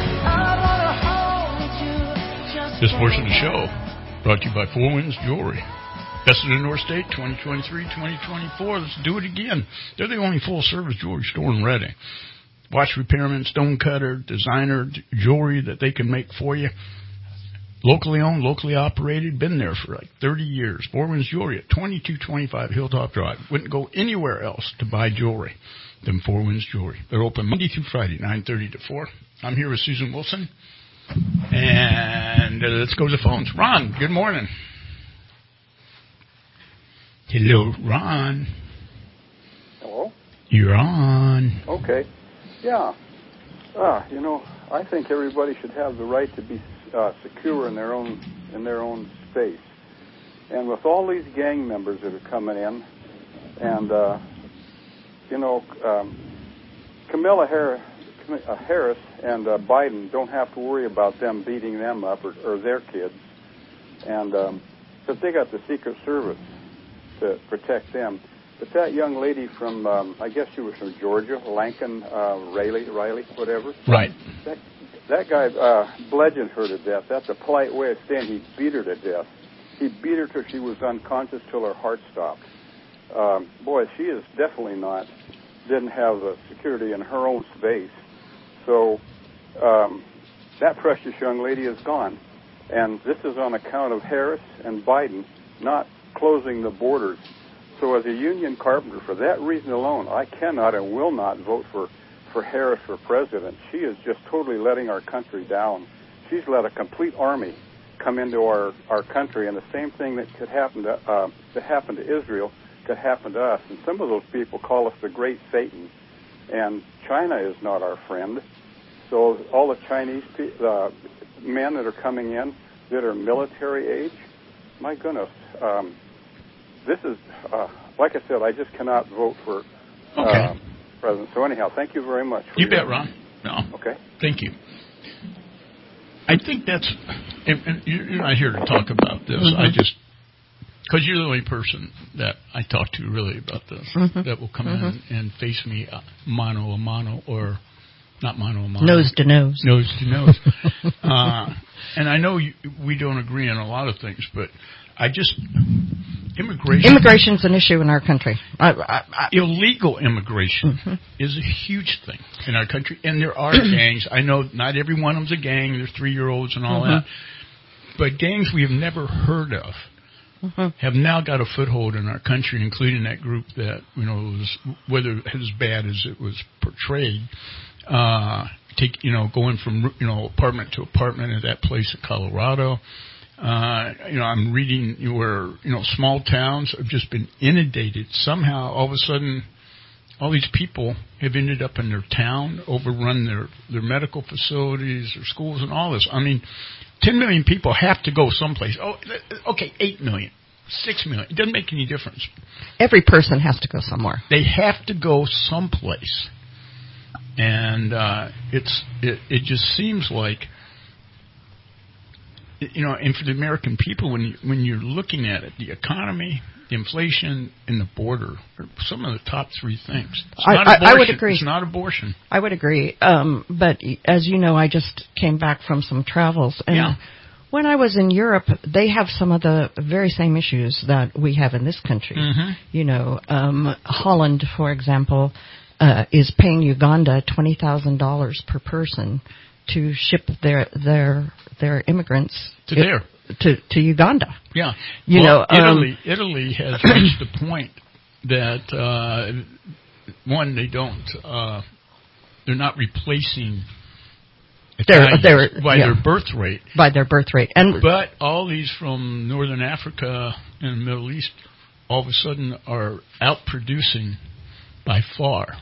This portion of the show brought to you by Four Winds Jewelry. Best of the North State, twenty twenty-three twenty twenty-four. Let's do it again. They're the only full-service jewelry store in Redding. Watch repairman, stone cutter, designer jewelry that they can make for you. Locally owned, locally operated, been there for like thirty years. Four Winds Jewelry at twenty-two twenty-five Hilltop Drive. Wouldn't go anywhere else to buy jewelry than Four Winds Jewelry. They're open Monday through Friday, nine thirty to four. I'm here with Susan Wilson. And uh, let's go to the phones. Ron, good morning. Hello, Ron. Hello? You're on. Okay. Yeah. Ah, you know, I think everybody should have the right to be uh, secure in their own in their own space. And with all these gang members that are coming in, and uh, you know, um, Kamala Harris, uh, Harris and uh, Biden don't have to worry about them beating them up or, or their kids, and um, but they got the Secret Service to protect them. But that young lady from, um, I guess she was from Georgia, Lankin uh, Riley, Riley, whatever. Right. That, that guy uh, bludgeoned her to death. That's a polite way of saying he beat her to death. He beat her till she was unconscious, till her heart stopped. Um, boy, she is definitely not, didn't have the security in her own space. So um, that precious young lady is gone. And this is on account of Harris and Biden not closing the borders. So as a union carpenter, for that reason alone, I cannot and will not vote for, for Harris for president. She is just totally letting our country down. She's let a complete army come into our, our country, and the same thing that could happen to uh, that happened to Israel could happen to us. And some of those people call us the Great Satan, and China is not our friend. So all the Chinese pe- uh, men that are coming in that are military age, my goodness, um, this is, uh, like I said, I just cannot vote for uh, okay. president. So anyhow, thank you very much. For you your bet, Ron. No. Okay. Thank you. I think that's, and, and you're not here to talk about this. Mm-hmm. I just, because you're the only person that I talk to really about this, mm-hmm. that will come mm-hmm. in and face me uh, mano a mano, or not mano a mano. Nose to nose. Nose to nose. uh, and I know you, we don't agree on a lot of things, but I just, immigration. Immigration's an issue in our country. I, I, I, illegal immigration mm-hmm. is a huge thing in our country. And there are gangs. I know not every one of them's a gang. They're three-year-olds and all mm-hmm. that. But gangs we have never heard of mm-hmm. have now got a foothold in our country, including that group that, you know, was, whether as bad as it was portrayed, uh, take, you know, going from, you know, apartment to apartment at that place in Colorado. Uh, you know, I'm reading where, you know, small towns have just been inundated. Somehow, all of a sudden, all these people have ended up in their town, overrun their, their medical facilities, their schools, and all this. I mean, ten million people have to go someplace. Oh, okay, eight million, six million. It doesn't make any difference. Every person has to go somewhere. They have to go someplace. And uh, it's it, it just seems like, you know, and for the American people, when you, when you're looking at it, the economy, the inflation, and the border are some of the top three things. It's I, not I, abortion. I would agree. It's not abortion. I would agree. Um, but as you know, I just came back from some travels, and yeah. when I was in Europe, they have some of the very same issues that we have in this country. Mm-hmm. You know, um, Holland, for example, uh, is paying Uganda twenty thousand dollars per person to ship their their their immigrants to there to to Uganda. Yeah, you well, know, Italy um, Italy has reached the point that uh, one they don't uh, they're not replacing Italians they're, they're, by yeah, their birth rate by their birth rate, and but all these from Northern Africa and the Middle East all of a sudden are outproducing by far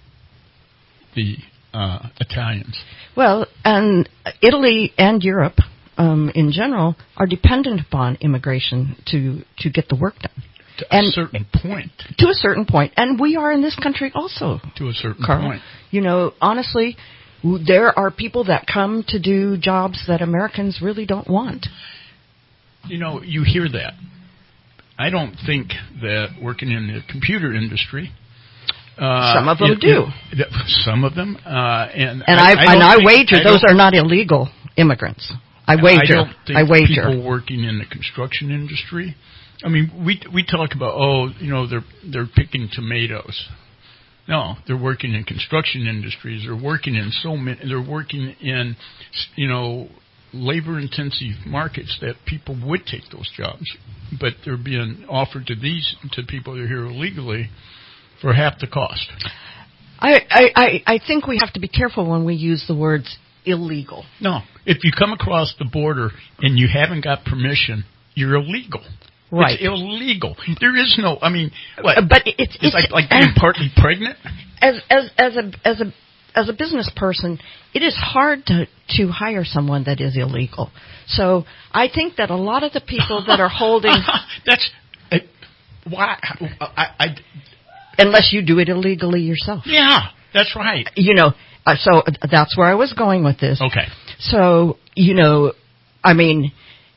the uh, Italians. Well, and Italy and Europe, um, in general, are dependent upon immigration to, to get the work done. To and a certain point. To a certain point. And we are in this country also. To a certain Carl. point. You know, honestly, there are people that come to do jobs that Americans really don't want. You know, you hear that. I don't think that working in the computer industry, Uh, some of them it, do. It, some of them, uh, and and I, I, I and I think, wager I those are not illegal immigrants. I wager. I don't think I wager. people working in the construction industry. I mean, we we talk about oh, you know, they're they're picking tomatoes. No, they're working in construction industries. They're working in so many. They're working in, you know, labor-intensive markets that people would take those jobs, but they're being offered to these to people that are here illegally for half the cost. I, I, I think we have to be careful when we use the words illegal. No. If you come across the border and you haven't got permission, you're illegal. Right. It's illegal. There is no, I mean, what? But it's, it's, it's like, like being partly pregnant? As, as, as a, as a, as a business person, it is hard to, to hire someone that is illegal. So I think that a lot of the people that are holding... That's, uh, why, I, I unless you do it illegally yourself. Yeah, that's right. You know, uh, so that's where I was going with this. Okay. So, you know, I mean,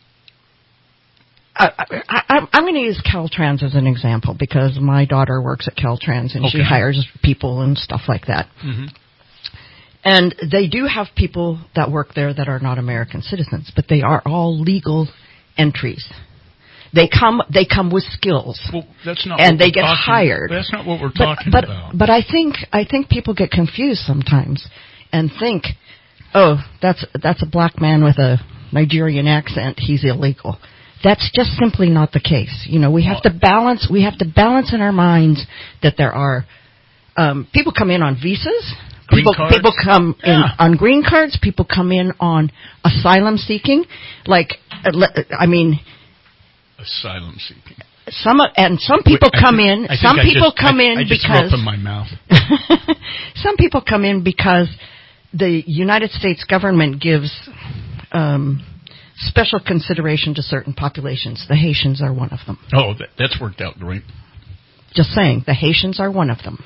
I, I, I'm going to use Caltrans as an example because my daughter works at Caltrans and okay. she hires people and stuff like that. Mm-hmm. And they do have people that work there that are not American citizens, but they are all legal entries. They come. They come with skills, well, that's not and what they we're get talking, hired. That's not what we're but, talking but, about. But I think I think people get confused sometimes and think, "Oh, that's that's a black man with a Nigerian accent, he's illegal. That's just simply not the case. You know, we have to balance, we have to balance in our minds that there are, um, people come in on visas. Green People, cards? people come in Yeah. on green cards. People come in on asylum seeking. Like, I mean, Asylum seeking. some and some people Wait, come I, in. I some I people just, come I, in I just because threw up in my mouth. some people come in because the United States government gives um, special consideration to certain populations. The Haitians are one of them. Oh, that, that's worked out great. Just saying, the Haitians are one of them.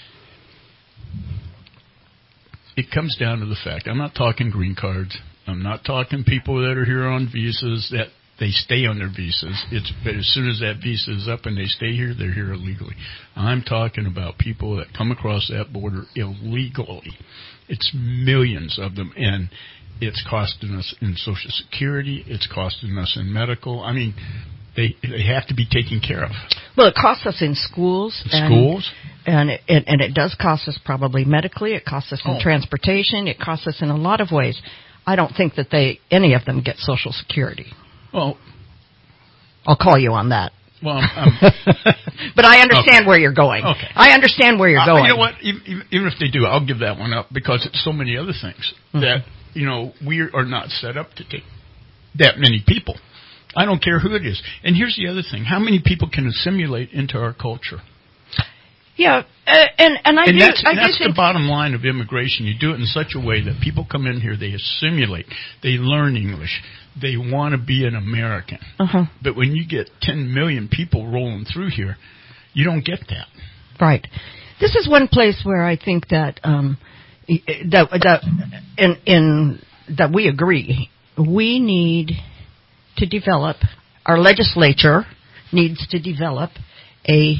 It comes down to the fact, I'm not talking green cards. I'm not talking people that are here on visas that they stay on their visas. It's but as soon as that visa is up and they stay here, they're here illegally. I'm talking about people that come across that border illegally. It's millions of them, and it's costing us in Social Security. It's costing us in medical. I mean, they they have to be taken care of. Well, it costs us in schools. And, Schools? And it, it, and it does cost us probably medically. It costs us in Oh. transportation. It costs us in a lot of ways. I don't think that they any of them get Social Security. Well, I'll call you on that. Well, I'm, I'm, but I understand okay. where you're going. Okay. I understand where you're uh, going. You know what? Even, even if they do, I'll give that one up because it's so many other things Mm-hmm. that, you know, we are not set up to take that many people. I don't care who it is. And here's the other thing. How many people can assimilate into our culture? Yeah, uh, and, and I and do, that's, I that's do the think bottom line of immigration. You do it in such a way that people come in here, they assimilate, they learn English, they want to be an American. Uh-huh. But when you get ten million people rolling through here, you don't get that. Right. This is one place where I think that um, that that in, in that we agree. We need to develop. Our legislature needs to develop a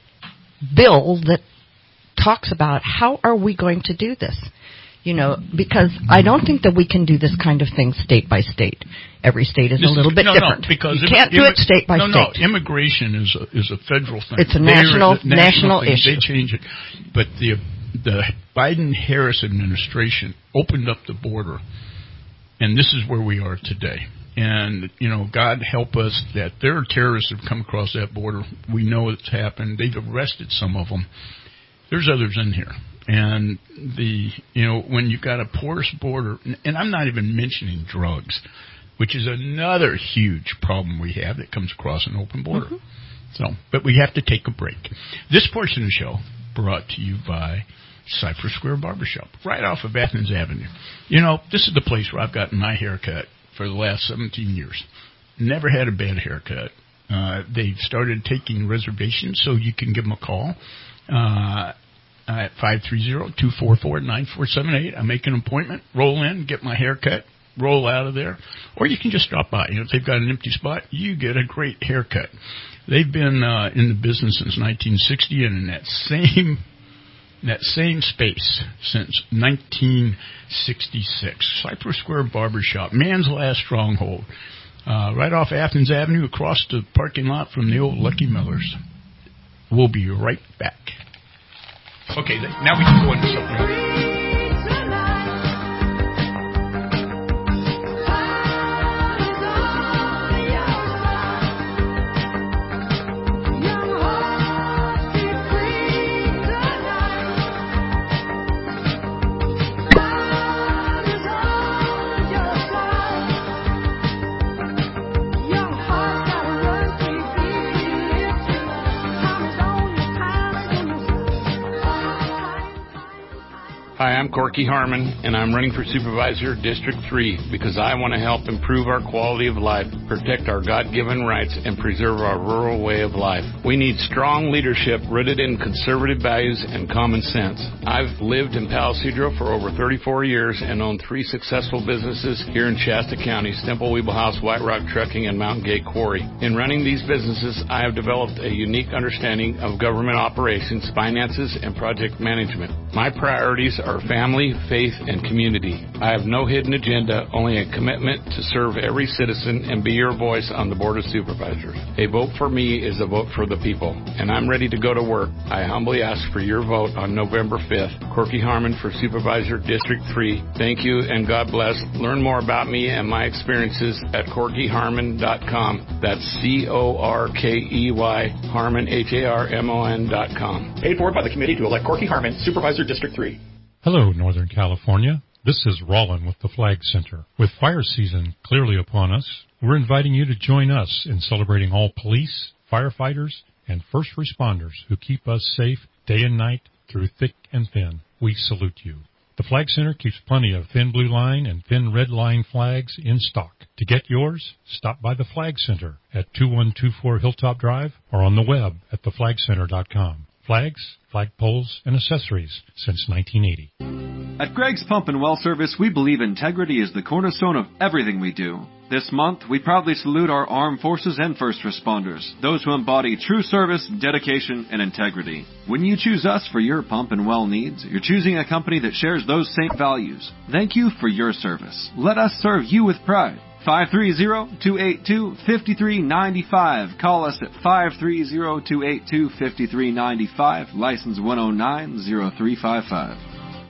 bill that talks about how are we going to do this. You know, because I don't think that we can do this kind of thing state by state. Every state is This a little is, bit no, different. No, because you immi- can't do immi- it state by no, state. No, immigration is a, is a federal thing. It's a They're national a national, national thing. issue. They change it, but the the Biden-Harris administration opened up the border, and this is where we are today. And, you know, God help us that there are terrorists that have come across that border. We know it's happened. They've arrested some of them. There's others in here. And the, you know, when you've got a porous border, and I'm not even mentioning drugs, which is another huge problem we have that comes across an open border. Mm-hmm. So, but we have to take a break. This portion of the show brought to you by Cypress Square Barbershop, right off of Athens Avenue. You know, this is the place where I've gotten my haircut for the last seventeen years. Never had a bad haircut. Uh, they've started taking reservations, so you can give them a call. Uh, at five three zero, two four four, nine four seven eight. I make an appointment, roll in, get my hair cut, roll out of there. Or you can just drop by. You know, if they've got an empty spot, you get a great haircut. They've been uh, in the business since nineteen sixty and in that same that same space since nineteen sixty-six. Cypress Square Barbershop, man's last stronghold. Uh, right off Athens Avenue, across the parking lot from the old Lucky Millers. We'll be right back. Okay, now we can go into something else. Hi, I'm Corky Harmon, and I'm running for Supervisor District three because I want to help improve our quality of life, protect our God-given rights, and preserve our rural way of life. We need strong leadership rooted in conservative values and common sense. I've lived in Palo Cedro for over thirty-four years and owned three successful businesses here in Shasta County, Stemple Weeble House, White Rock Trucking, and Mountain Gate Quarry. In running these businesses, I have developed a unique understanding of government operations, finances, and project management. My priorities are our family, faith, and community. I have no hidden agenda, only a commitment to serve every citizen and be your voice on the Board of Supervisors. A vote for me is a vote for the people, and I'm ready to go to work. I humbly ask for your vote on November fifth. Corky Harmon for Supervisor District three. Thank you and God bless. Learn more about me and my experiences at corky harmon dot com. That's C O R K E Y Harmon, H A R M O N dot com. Paid for by the committee to elect Corky Harmon, Supervisor District three. Hello, Northern California. This is Rollin with the Flag Center. With fire season clearly upon us, we're inviting you to join us in celebrating all police, firefighters, and first responders who keep us safe day and night through thick and thin. We salute you. The Flag Center keeps plenty of thin blue line and thin red line flags in stock. To get yours, stop by the Flag Center at two one two four Hilltop Drive or on the web at the flag center dot com. Flags, flagpoles, and accessories since nineteen eighty. At Greg's Pump and Well Service, we believe integrity is the cornerstone of everything we do. This month, we proudly salute our armed forces and first responders, those who embody true service, dedication, and integrity. When you choose us for your pump and well needs, you're choosing a company that shares those same values. Thank you for your service. Let us serve you with pride. five three zero, two eight two, five three nine five. Call us at five three zero, two eight two, five three nine five. License one oh nine, oh three five five.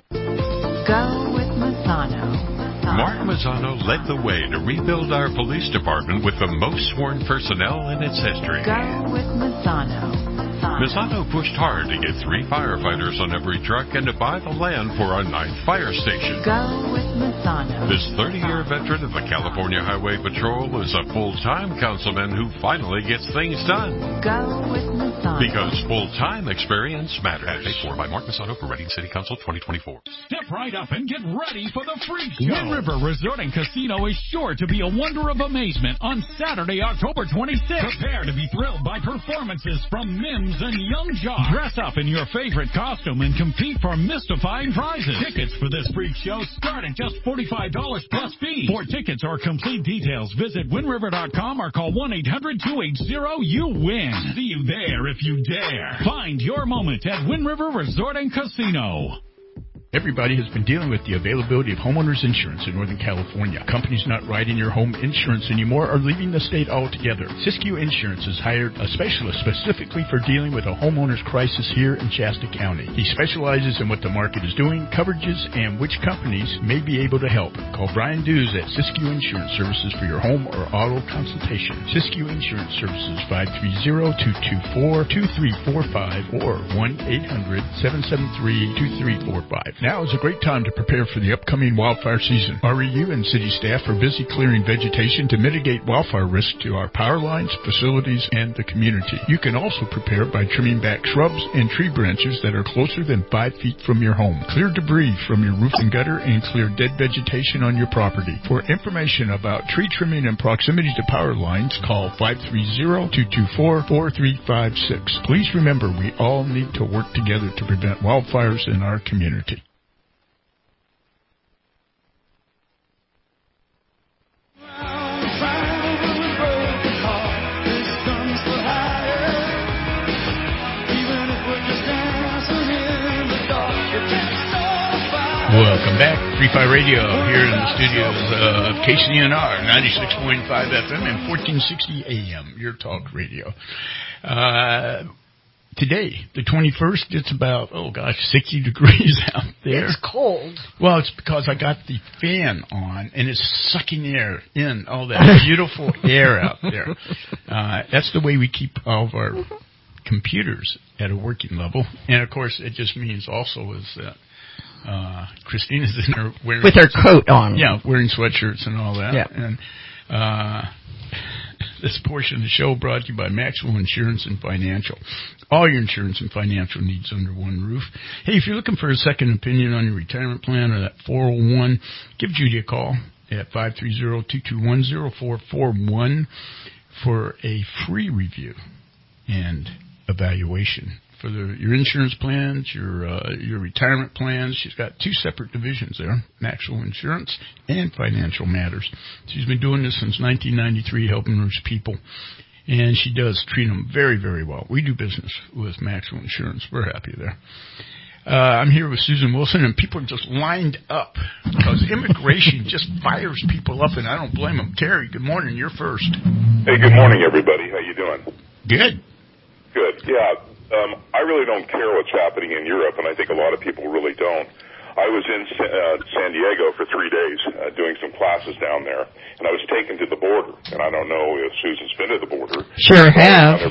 Go with Mazzano. Mark Mazzano led the way to rebuild our police department with the most sworn personnel in its history. Go with Mazzano. Mazzano pushed hard to get three firefighters on every truck and to buy the land for our ninth fire station. Go with Mazzano. This thirty-year veteran of the California Highway Patrol is a full-time councilman who finally gets things done. Go with Mazzano. Because full-time experience matters. Paid for by Mark Mazzano for Reading City Council twenty twenty-four. Step right up and get ready for the freak show. Wind River Resort and Casino is sure to be a wonder of amazement on Saturday, October twenty-sixth. Prepare to be thrilled by performances from Mims and Young Jock. Dress up in your favorite costume and compete for mystifying prizes. Tickets for this freak show start at just forty-five dollars plus fee. For tickets or complete details, visit wind river dot com or call one eight hundred, two eight zero, you win. See you there if you dare. Find your moment at Wind River Resort and Casino. Everybody has been dealing with the availability of homeowners insurance in Northern California. Companies not writing your home insurance anymore are leaving the state altogether. Siskiyou Insurance has hired a specialist specifically for dealing with a homeowner's crisis here in Shasta County. He specializes in what the market is doing, coverages, and which companies may be able to help. Call Brian Dews at Siskiyou Insurance Services for your home or auto consultation. Siskiyou Insurance Services, five three zero, two two four, two three four five or one eight hundred, seven seven three, two three four five. Now is a great time to prepare for the upcoming wildfire season. R E U and city staff are busy clearing vegetation to mitigate wildfire risk to our power lines, facilities, and the community. You can also prepare by trimming back shrubs and tree branches that are closer than five feet from your home. Clear debris from your roof and gutter and clear dead vegetation on your property. For information about tree trimming and proximity to power lines, call five three zero, two two four, four three five six. Please remember, we all need to work together to prevent wildfires in our community. Welcome back, Free Fire Radio, here in the studios of K C N R, ninety-six point five F M and fourteen sixty A M, your talk radio. Uh, today, the twenty-first, it's about, oh gosh, sixty degrees out there. It's cold. Well, it's because I got the fan on, and it's sucking air in, all that beautiful air out there. Uh, that's the way we keep all of our computers at a working level. And, of course, it just means also is that Uh, Christina's in there wearing with her coat on. Yeah, wearing sweatshirts and all that. Yeah. And uh, this portion of the show brought to you by Maxwell Insurance and Financial. All your insurance and financial needs under one roof. Hey, if you're looking for a second opinion on your retirement plan or that four oh one, give Judy a call at five three zero, two two one, zero four four one for a free review and evaluation. For the, your insurance plans, your uh, your retirement plans. She's got two separate divisions there, Maxwell Insurance and Financial Matters. She's been doing this since nineteen ninety-three, helping those people. And she does treat them very, very well. We do business with Maxwell Insurance. We're happy there. Uh, I'm here with Susan Wilson, and people are just lined up because immigration just fires people up, and I don't blame them. Terry, good morning. You're first. Hey, good morning, everybody. How you doing? Good. Good. Yeah, um, I really don't care what's happening in Europe, and I think a lot of people really don't. I was in uh, San Diego for three days uh, doing some classes down there, and I was taken to the border. And I don't know if Susan's been to the border. Sure have.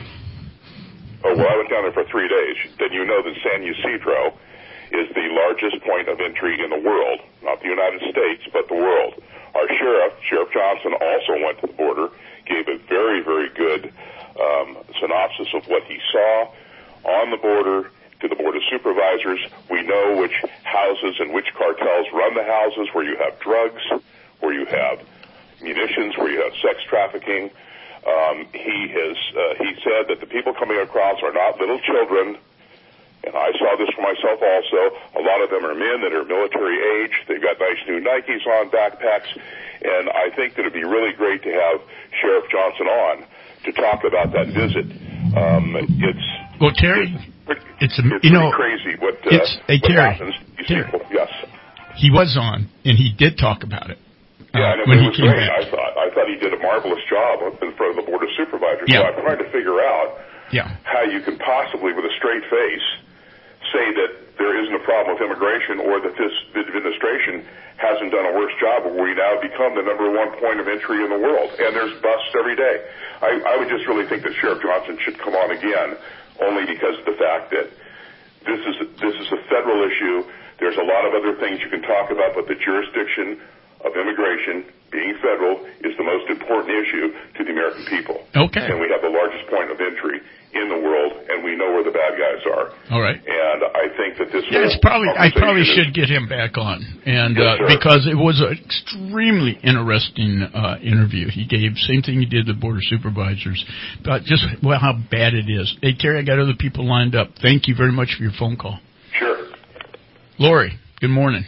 Oh, well, I went down there for three days. Then you know that San Ysidro is the largest point of entry in the world, not the United States, but the world. Our sheriff, Sheriff Johnson, also went to the border, gave a very, very good um, synopsis of what he saw on the border to the Board of Supervisors. We know which houses and which cartels run the houses, where you have drugs, where you have munitions, where you have sex trafficking. Um, he has uh, he said that the people coming across are not little children, and I saw this for myself also. A lot of them are men that are military age. They've got nice new Nikes on, backpacks, and I think that it'd be really great to have Sheriff Johnson on to talk about that visit. Um, it's well, Terry. It's, it's it's you know crazy what, uh, it's, hey, what Terry, happens. You Terry. See, yes, he was on, and he did talk about it. Yeah, uh, and it, when it he was came great. back. I thought I thought he did a marvelous job in front of the Board of Supervisors. Yeah. So I'm trying to figure out yeah. how you can possibly, with a straight face, say that there isn't a problem with immigration, or that this administration hasn't done a worse job, where we now become the number one point of entry in the world, and there's busts every day. I, I would just really think that Sheriff Johnson should come on again, only because of the fact that this is this is a federal issue. There's a lot of other things you can talk about, but the jurisdiction of immigration, being federal, is the most important issue to the American people. Okay. And we have the largest point of entry in the world, and we know where the bad guys are. All right. And I think that this yeah, whole it's probably I probably is, should get him back on, and yes, uh, because it was an extremely interesting uh, interview. He gave same thing he did to the Board of Supervisors, but just well how bad it is. Hey Terry, I got other people lined up. Thank you very much for your phone call. Sure. Lori, good morning.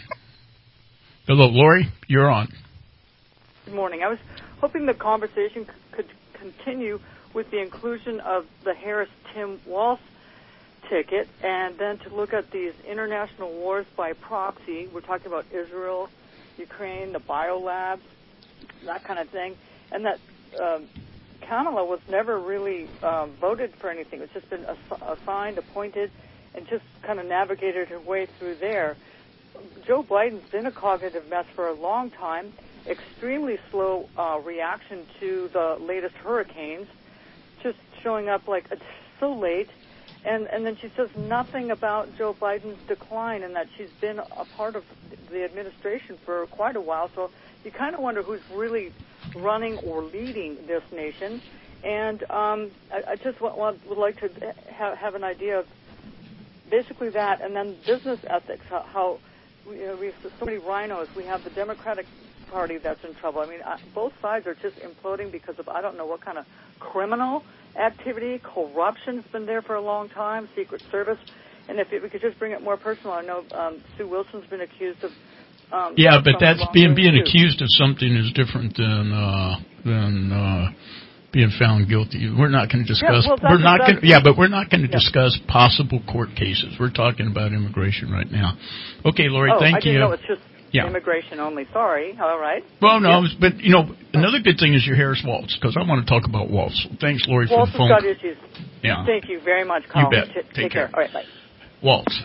Hello, Lori, you're on. Good morning. I was hoping the conversation c- could continue with the inclusion of the Harris-Tim Walz ticket, and then to look at these international wars by proxy. We're talking about Israel, Ukraine, the biolabs, that kind of thing, and that um, Kamala was never really um, voted for anything. It's just been ass- assigned, appointed, and just kind of navigated her way through there. Joe Biden's been a cognitive mess for a long time, extremely slow uh, reaction to the latest hurricanes, just showing up like it's so late. And, and then she says nothing about Joe Biden's decline and that she's been a part of the administration for quite a while. So you kind of wonder who's really running or leading this nation. And um, I, I just want, want, would like to ha- have an idea of basically that, and then business ethics, how, how you know, we have so many rhinos. We have the Democratic Party that's in trouble. I mean, I, both sides are just imploding because of I don't know what kind of criminal activity, corruption's been there for a long time, Secret Service. And if it, we could just bring it more personal, I know um, Sue Wilson's been accused of. Um, yeah, but that's being being too. accused of something is different than uh, than uh, being found guilty. We're not going to discuss. Yeah, well, we're not going. Yeah, but we're not going to yeah. discuss possible court cases. We're talking about immigration right now. Okay, Lori, oh, thank I you. didn't know it's just yeah. immigration only. Sorry. All right. Well, no, yeah. but you know, another good thing is your Harris Walz, because I want to talk about Walz. Thanks, Lori, for Walz the phone. has got issues. Yeah. Thank you very much, Carl. You bet. T- take, take care. care. All right. Bye. Walz.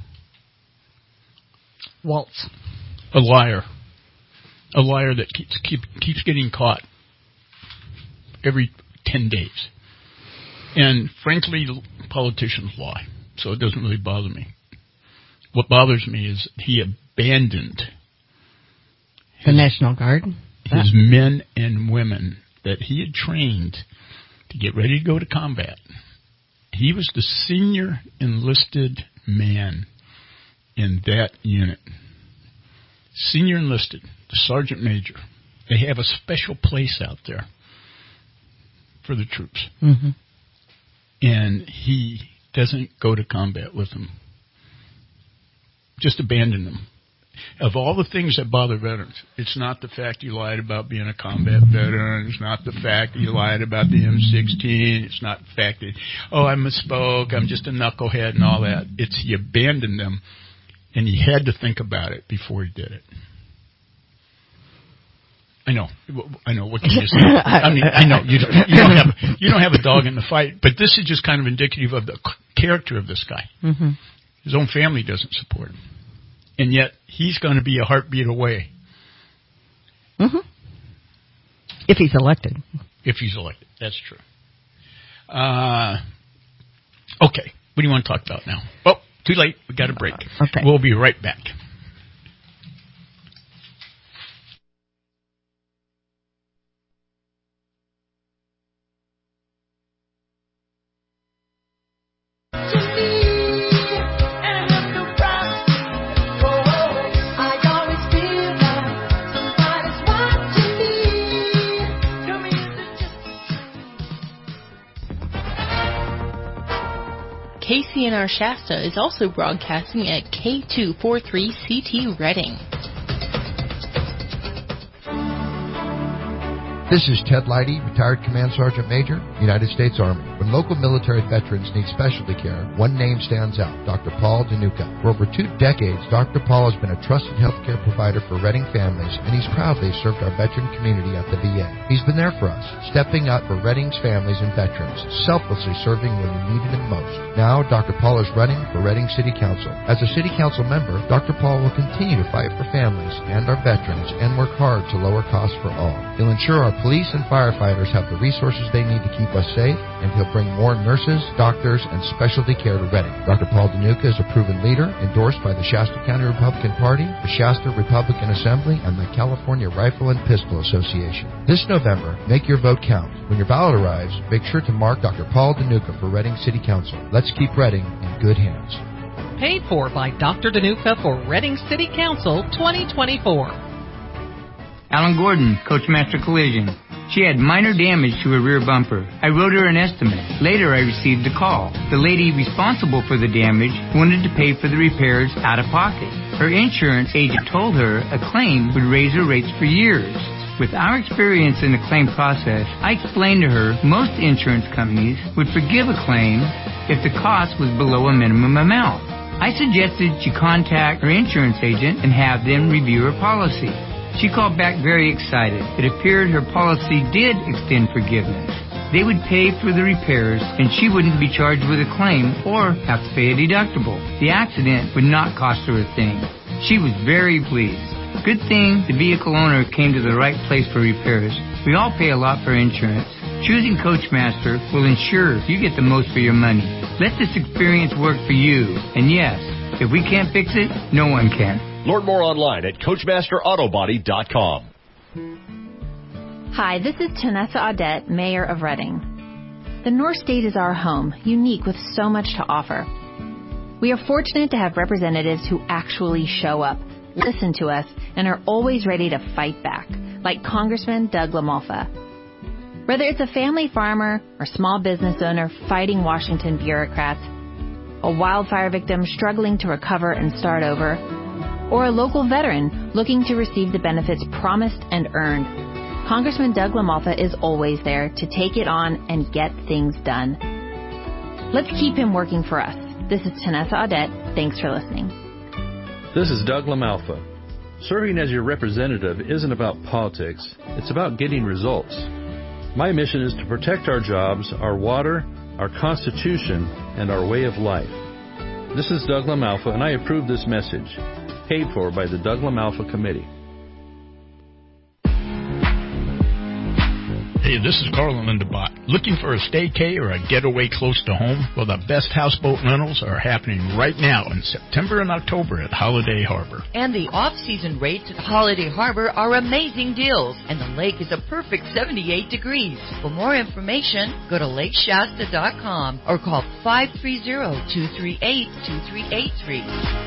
Walz. A liar. A liar that keeps keep, keeps getting caught every ten days. And frankly, politicians lie, so it doesn't really bother me. What bothers me is he abandoned the his, National Guard, his men and women that he had trained to get ready to go to combat. He was the senior enlisted man in that unit. Senior enlisted, the sergeant major. They have a special place out there for the troops. Mm-hmm. And he doesn't go to combat with them. Just abandon them. of all the things that bother veterans, it's not the fact you lied about being a combat veteran. It's not the fact that you lied about the M sixteen. It's not the fact that, oh, I misspoke, I'm just a knucklehead and all that. It's you abandoned them, and you had to think about it before you did it. I know, I know. What can you say? I mean, I know you don't, you don't have you don't have a dog in the fight, but this is just kind of indicative of the character of this guy. Mm-hmm. His own family doesn't support him, and yet he's going to be a heartbeat away. Mm-hmm. If he's elected. If he's elected, that's true. Uh, okay, what do you want to talk about now? Oh, too late. We got a break. Okay, we'll be right back. K C N R Shasta is also broadcasting at K two forty-three C T Redding. This is Ted Leidy, retired Command Sergeant Major, United States Army. When local military veterans need specialty care, one name stands out, Doctor Paul DeNuca. For over two decades, Doctor Paul has been a trusted healthcare provider for Redding families, and he's proudly served our veteran community at the V A. He's been there for us, stepping up for Redding's families and veterans, selflessly serving when we needed him most. Now, Doctor Paul is running for Redding City Council. As a City Council member, Doctor Paul will continue to fight for families and our veterans and work hard to lower costs for all. He'll ensure our police and firefighters have the resources they need to keep us safe, and he'll bring more nurses, doctors, and specialty care to Redding. Doctor Paul DeNuca is a proven leader, endorsed by the Shasta County Republican Party, the Shasta Republican Assembly, and the California Rifle and Pistol Association. This November, make your vote count. When your ballot arrives, make sure to mark Doctor Paul DeNuca for Redding City Council. Let's keep Redding in good hands. Paid for by Doctor DeNuca for Redding City Council twenty twenty-four. Alan Gordon, Coachmaster Collision. She had minor damage to her rear bumper. I wrote her an estimate. Later, I received a call. The lady responsible for the damage wanted to pay for the repairs out of pocket. Her insurance agent told her a claim would raise her rates for years. With our experience in the claim process, I explained to her most insurance companies would forgive a claim if the cost was below a minimum amount. I suggested she contact her insurance agent and have them review her policy. She called back very excited. It appeared her policy did extend forgiveness. They would pay for the repairs, and she wouldn't be charged with a claim or have to pay a deductible. The accident would not cost her a thing. She was very pleased. Good thing the vehicle owner came to the right place for repairs. We all pay a lot for insurance. Choosing Coachmaster will ensure you get the most for your money. Let this experience work for you. And yes, if we can't fix it, no one can. Learn more online at Coachmaster Auto Body dot com. Hi, this is Tanessa Audette, Mayor of Redding. The North State is our home, unique with so much to offer. We are fortunate to have representatives who actually show up, listen to us, and are always ready to fight back, like Congressman Doug LaMalfa. Whether it's a family farmer or small business owner fighting Washington bureaucrats, a wildfire victim struggling to recover and start over, or a local veteran looking to receive the benefits promised and earned, Congressman Doug LaMalfa is always there to take it on and get things done. Let's keep him working for us. This is Tanessa Audette. Thanks for listening. This is Doug LaMalfa. Serving as your representative isn't about politics. It's about getting results. My mission is to protect our jobs, our water, our Constitution, and our way of life. This is Doug LaMalfa, and I approve this message. Paid for by the Doug LaMalfa Committee. Hey, this is Carl and Linda Bott. Looking for a staycay or a getaway close to home? Well, the best houseboat rentals are happening right now in September and October at Holiday Harbor. And the off-season rates at Holiday Harbor are amazing deals, and the lake is a perfect seventy-eight degrees. For more information, go to lake shasta dot com or call five three zero, two three eight, two three eight three.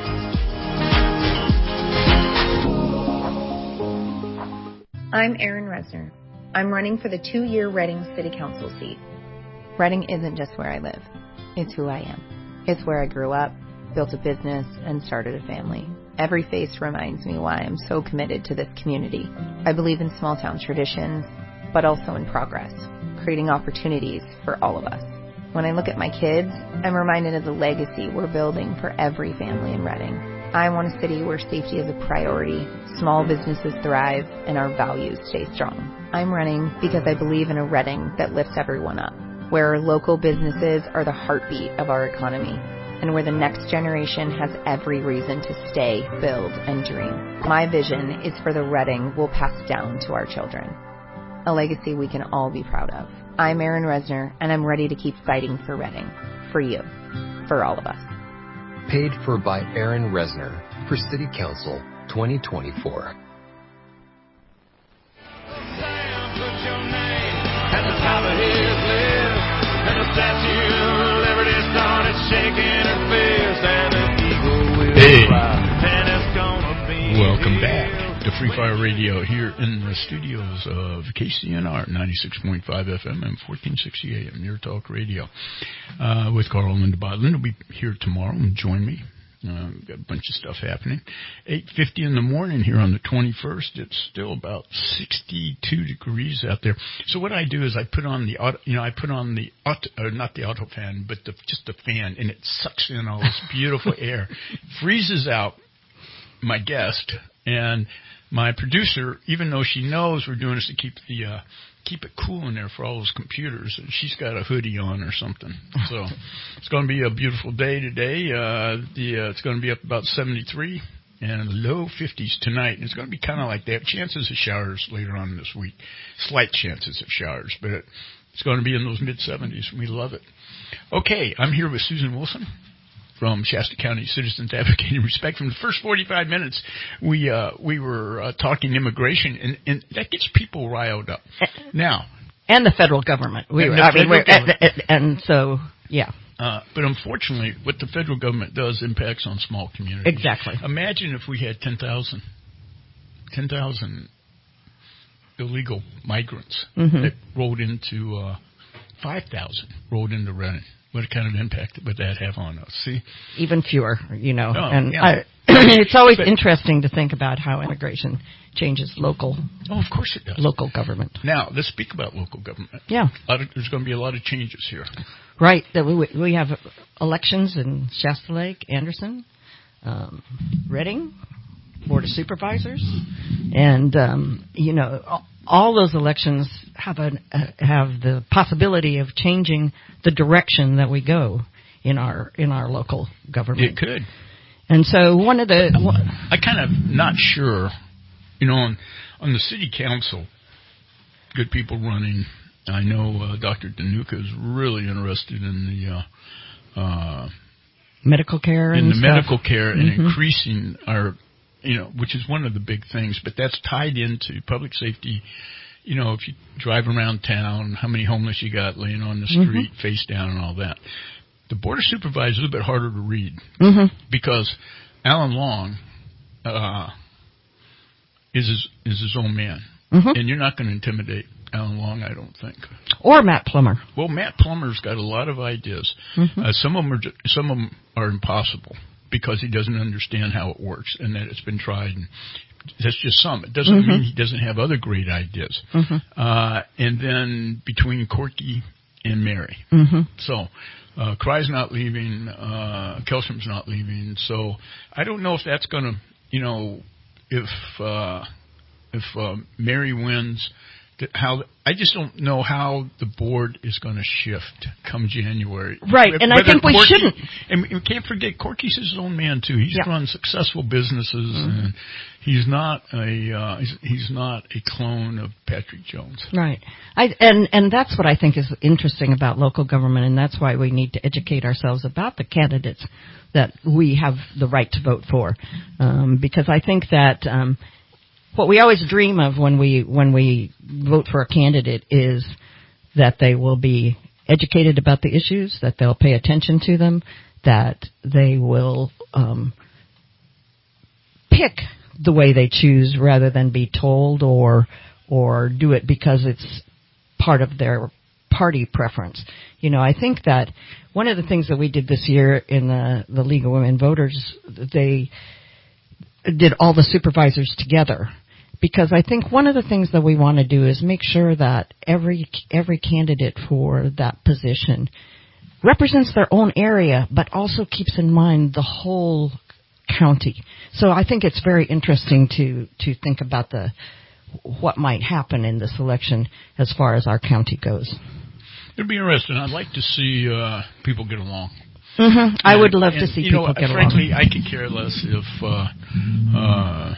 I'm Erin Resner. I'm running for the two-year Redding City Council seat. Redding isn't just where I live. It's who I am. It's where I grew up, built a business, and started a family. Every face reminds me why I'm so committed to this community. I believe in small town traditions, but also in progress, creating opportunities for all of us. When I look at my kids, I'm reminded of the legacy we're building for every family in Reading. I want a city where safety is a priority, small businesses thrive, and our values stay strong. I'm running because I believe in a Reading that lifts everyone up, where local businesses are the heartbeat of our economy, and where the next generation has every reason to stay, build, and dream. My vision is for the Reading we'll pass down to our children, a legacy we can all be proud of. I'm Erin Resner, and I'm ready to keep fighting for Reading, for you, for all of us. Paid for by Erin Resner for City Council twenty twenty-four. At the top of his list, and the Statue of Liberty started shaking her fist, and the eagle will hey. fly, and it's gonna be. Welcome back to Free Fire Radio here in the studios of K C N R ninety-six point five F M and fourteen sixty A M, Your Talk Radio, uh, with Carl and Linda Bod. Linda will be here tomorrow and join me. Uh, we've got a bunch of stuff happening. eight fifty in the morning here on the twenty-first. It's still about sixty-two degrees out there. So what I do is I put on the auto, you know, I put on the auto, or not the auto fan, but the, just the fan, and it sucks in all this beautiful air, freezes out my guest, and my producer, even though she knows we're doing this to keep the uh, keep it cool in there for all those computers, and she's got a hoodie on or something. So it's going to be a beautiful day today. Uh, the uh, it's going to be up about seventy-three and low fifties tonight. And it's going to be kind of like they have chances of showers later on this week, slight chances of showers, but it, it's going to be in those mid seventies. We love it. Okay, I'm here with Susan Wilson from Shasta County Citizens Advocating Respect. From the first forty-five minutes, we uh, we were uh, talking immigration, and, and that gets people riled up. Now, and the federal government. We and, were, the I mean, we're, and, and, and so, yeah. Uh, but unfortunately, what the federal government does impacts on small communities. Exactly. Imagine if we had ten thousand, ten thousand illegal migrants mm-hmm. that rolled into uh, five thousand rolled into Reading. What kind of impact would that have on us? See, even fewer, you know. Oh, and yeah. I, it's always but, interesting to think about how immigration changes local. Oh, of course it does. Local government. Now, let's speak about local government. Yeah, a lot of, there's going to be a lot of changes here. Right. That we we have elections in Shasta Lake, Anderson, um, Reading, Board of Supervisors, and um, you know. All, All those elections have a uh, have the possibility of changing the direction that we go in our in our local government. It could. And so one of the I kind of not sure, you know, on on the city council, good people running. I know uh, Doctor Danuka is really interested in the uh, uh, medical care in and the stuff. medical care and mm-hmm. increasing our. You know, which is one of the big things, but that's tied into public safety. You know, if you drive around town, how many homeless you got laying on the street, mm-hmm. face down and all that. The Board of Supervisors is a little bit harder to read mm-hmm. because Alan Long uh, is his, is his own man. Mm-hmm. And you're not going to intimidate Alan Long, I don't think. Or Matt Plummer. Well, Matt Plummer's got a lot of ideas. Mm-hmm. Uh, some of them are ju- some of them are impossible, because he doesn't understand how it works and that it's been tried. And that's just some. It doesn't mm-hmm. mean he doesn't have other great ideas. Mm-hmm. Uh, and then between Corky and Mary. Mm-hmm. So uh, Cry's not leaving. Uh, Kelstrom's not leaving. So I don't know if that's going to, you know, if uh, if uh, Mary wins, how I just don't know how the board is going to shift come January. Right, and Whether I think we Corky, shouldn't. And we can't forget, Corky's his own man too. He's yeah. run successful businesses, mm-hmm. and he's not a uh, he's, he's not a clone of Patrick Jones. Right, I, and and that's what I think is interesting about local government, and that's why we need to educate ourselves about the candidates that we have the right to vote for, um, because I think that. Um, What we always dream of when we when we vote for a candidate is that they will be educated about the issues, that they'll pay attention to them, that they will um, pick the way they choose rather than be told or or do it because it's part of their party preference. You know, I think that one of the things that we did this year in the, the League of Women Voters, they did all the supervisors together, because I think one of the things that we want to do is make sure that every every candidate for that position represents their own area, but also keeps in mind the whole county. So I think it's very interesting to to think about the what might happen in this election as far as our county goes. It'd be interesting. I'd like to see uh, people get along. Mm-hmm. I would love and, to see you people know, get frankly, along. I could care less if uh, uh,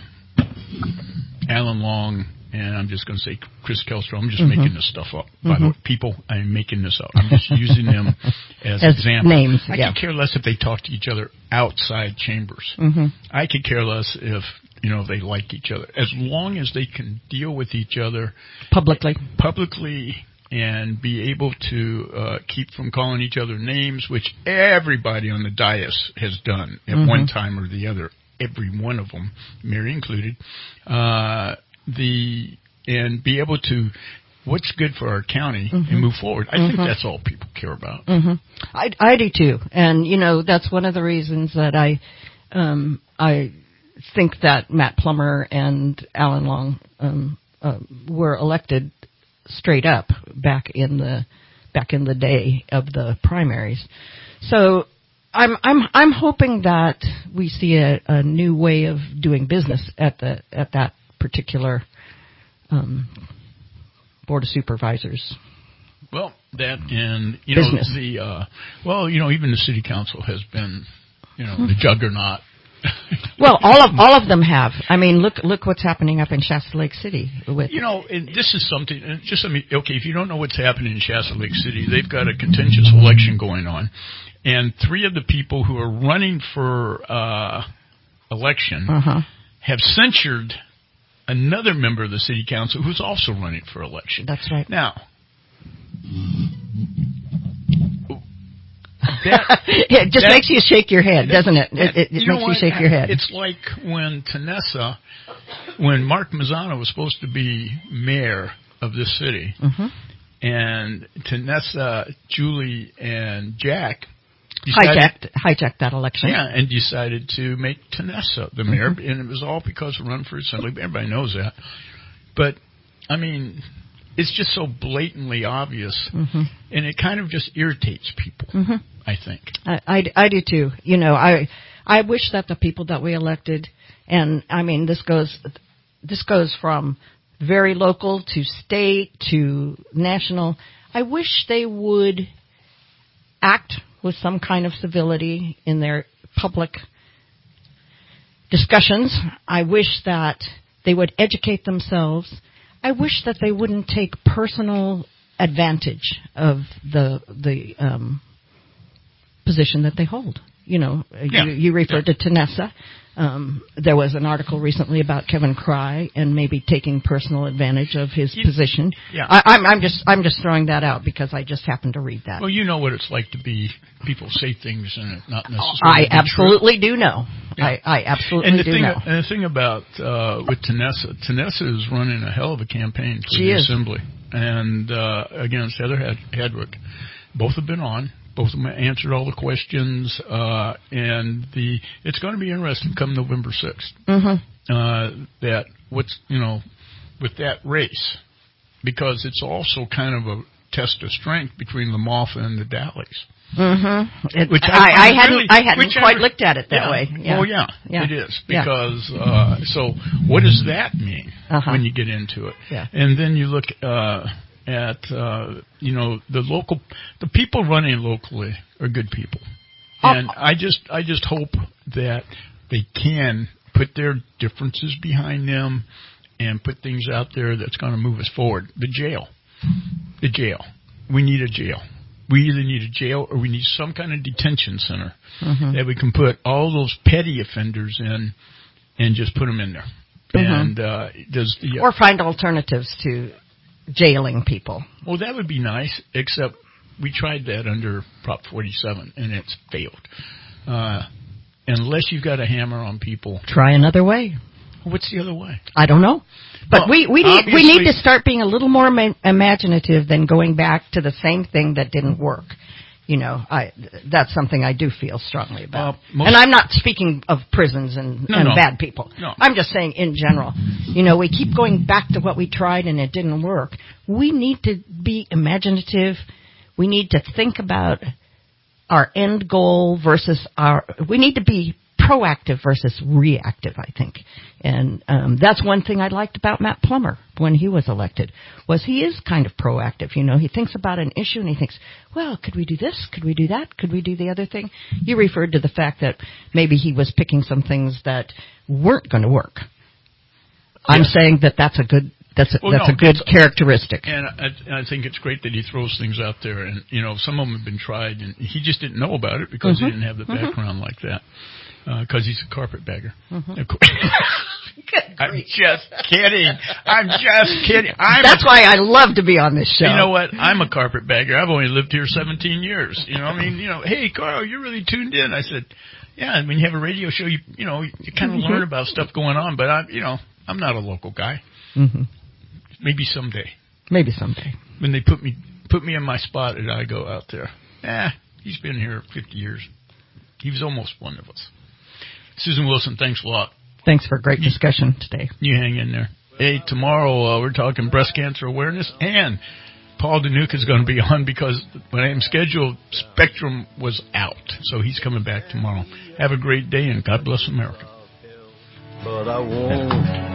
Alan Long and I'm just going to say Chris Kelstrom. I'm just mm-hmm. making this stuff up. By mm-hmm. the way, people, I'm making this up. I'm just using them as, as examples. Names, I yeah. could care less if they talk to each other outside chambers. Mm-hmm. I could care less if, you know, they like each other. As long as they can deal with each other publicly, publicly, and be able to uh, keep from calling each other names, which everybody on the dais has done at mm-hmm. one time or the other. Every one of them, Mary included. Uh, the and be able to what's good for our county mm-hmm. and move forward. I mm-hmm. think that's all people care about. Mm-hmm. I, I do too, and you know that's one of the reasons that I um, I think that Matt Plummer and Alan Long um, uh, were elected straight up back in the back in the day of the primaries. So I'm I'm I'm hoping that we see a, a new way of doing business at the at that particular um, Board of Supervisors. Well, that and you business. know the uh, well, you know even the city council has been you know the juggernaut. Well, all of all of them have. I mean, look look what's happening up in Shasta Lake City. With you know, and this is something. And just let me okay. If you don't know what's happening in Shasta Lake City, they've got a contentious election going on, and three of the people who are running for uh, election uh-huh. have censured another member of the city council who's also running for election. That's right. Now. That, it just that, makes you shake your head, that, doesn't it? That, it, it, it you makes you shake your head. It's like when Tanessa, when Mark Mazzano was supposed to be mayor of this city, mm-hmm. and Tanessa, Julie, and Jack decided, hijacked hijacked that election. Yeah, and decided to make Tanessa the mayor, mm-hmm. and it was all because of Run for Assembly. Everybody knows that. But, I mean, it's just so blatantly obvious, mm-hmm. and it kind of just irritates people, mm-hmm. I think. I, I, I do too. You know, I I wish that the people that we elected, and I mean this goes this goes from very local to state to national. I wish they would act with some kind of civility in their public discussions. I wish that they would educate themselves. I wish that they wouldn't take personal advantage of the the um, position that they hold. You know, yeah. you, you referred yeah. to Tanessa. Um, there was an article recently about Kevin Cry and maybe taking personal advantage of his you, position. Yeah. I, I'm, I'm just I'm just throwing that out because I just happened to read that. Well, you know what it's like to be people say things and it not necessarily. I absolutely true. do know. Yeah. I, I absolutely and the do thing, know. And the thing about uh, with Tanessa, Tanessa is running a hell of a campaign for she the is. assembly and uh, against Heather Hed- Hedrick. Both have been on. Both of them answered all the questions, uh, and the it's going to be interesting come November sixth. Mm-hmm. Uh, that what's you know with that race, because it's also kind of a test of strength between Lamalfa and the Dalleys. Mm-hmm. It, Which I, I, I hadn't really, I hadn't quite I, looked at it that yeah, way. Yeah. Oh yeah, yeah, it is yeah. because uh, so what does that mean uh-huh. when you get into it? Yeah. And then you look. Uh, At uh, you know the local, the people running locally are good people, and oh. I just I just hope that they can put their differences behind them and put things out there that's going to move us forward. The jail, the jail. We need a jail. We either need a jail or we need some kind of detention center mm-hmm. that we can put all those petty offenders in and just put them in there. Mm-hmm. And uh, does the or find alternatives to jailing people. Well, that would be nice, except we tried that under Prop forty-seven, and it's failed. Uh, unless you've got a hammer on people. Try another way. What's the other way? I don't know. But well, we, we, need, we need to start being a little more ma- imaginative than going back to the same thing that didn't work. you know, I that's something I do feel strongly about. Well, and I'm not speaking of prisons and, no, and no. bad people. No. I'm just saying in general. You know, we keep going back to what we tried and it didn't work. We need to be imaginative. We need to think about our end goal versus our... We need to be proactive versus reactive, I think. And um, that's one thing I liked about Matt Plummer when he was elected, was he is kind of proactive. You know, he thinks about an issue and he thinks, well, could we do this? Could we do that? Could we do the other thing? You referred to the fact that maybe he was picking some things that weren't going to work. Yeah. I'm saying that that's a good... That's a, well, that's no, a good characteristic. And I, and I think it's great that he throws things out there. And, you know, some of them have been tried, and he just didn't know about it because mm-hmm. he didn't have the mm-hmm. background like that. Because uh, he's a carpetbagger. Mm-hmm. I'm just kidding. I'm just kidding. I'm That's a, why I love to be on this show. You know what? I'm a carpetbagger. I've only lived here seventeen years. You know, I mean, you know, hey, Carl, you're really tuned in. I said, yeah, when you have a radio show, you you know, you kind of mm-hmm. learn about stuff going on. But, I, you know, I'm not a local guy. Mm-hmm. Maybe someday. Maybe someday. When they put me put me in my spot and I go out there. Eh, he's been here fifty years. He was almost one of us. Susan Wilson, thanks a lot. Thanks for a great discussion today. You hang in there. Hey, tomorrow uh, we're talking breast cancer awareness, and Paul Danuka is going to be on because when I am scheduled, Spectrum was out. So he's coming back tomorrow. Have a great day, and God bless America. But I won't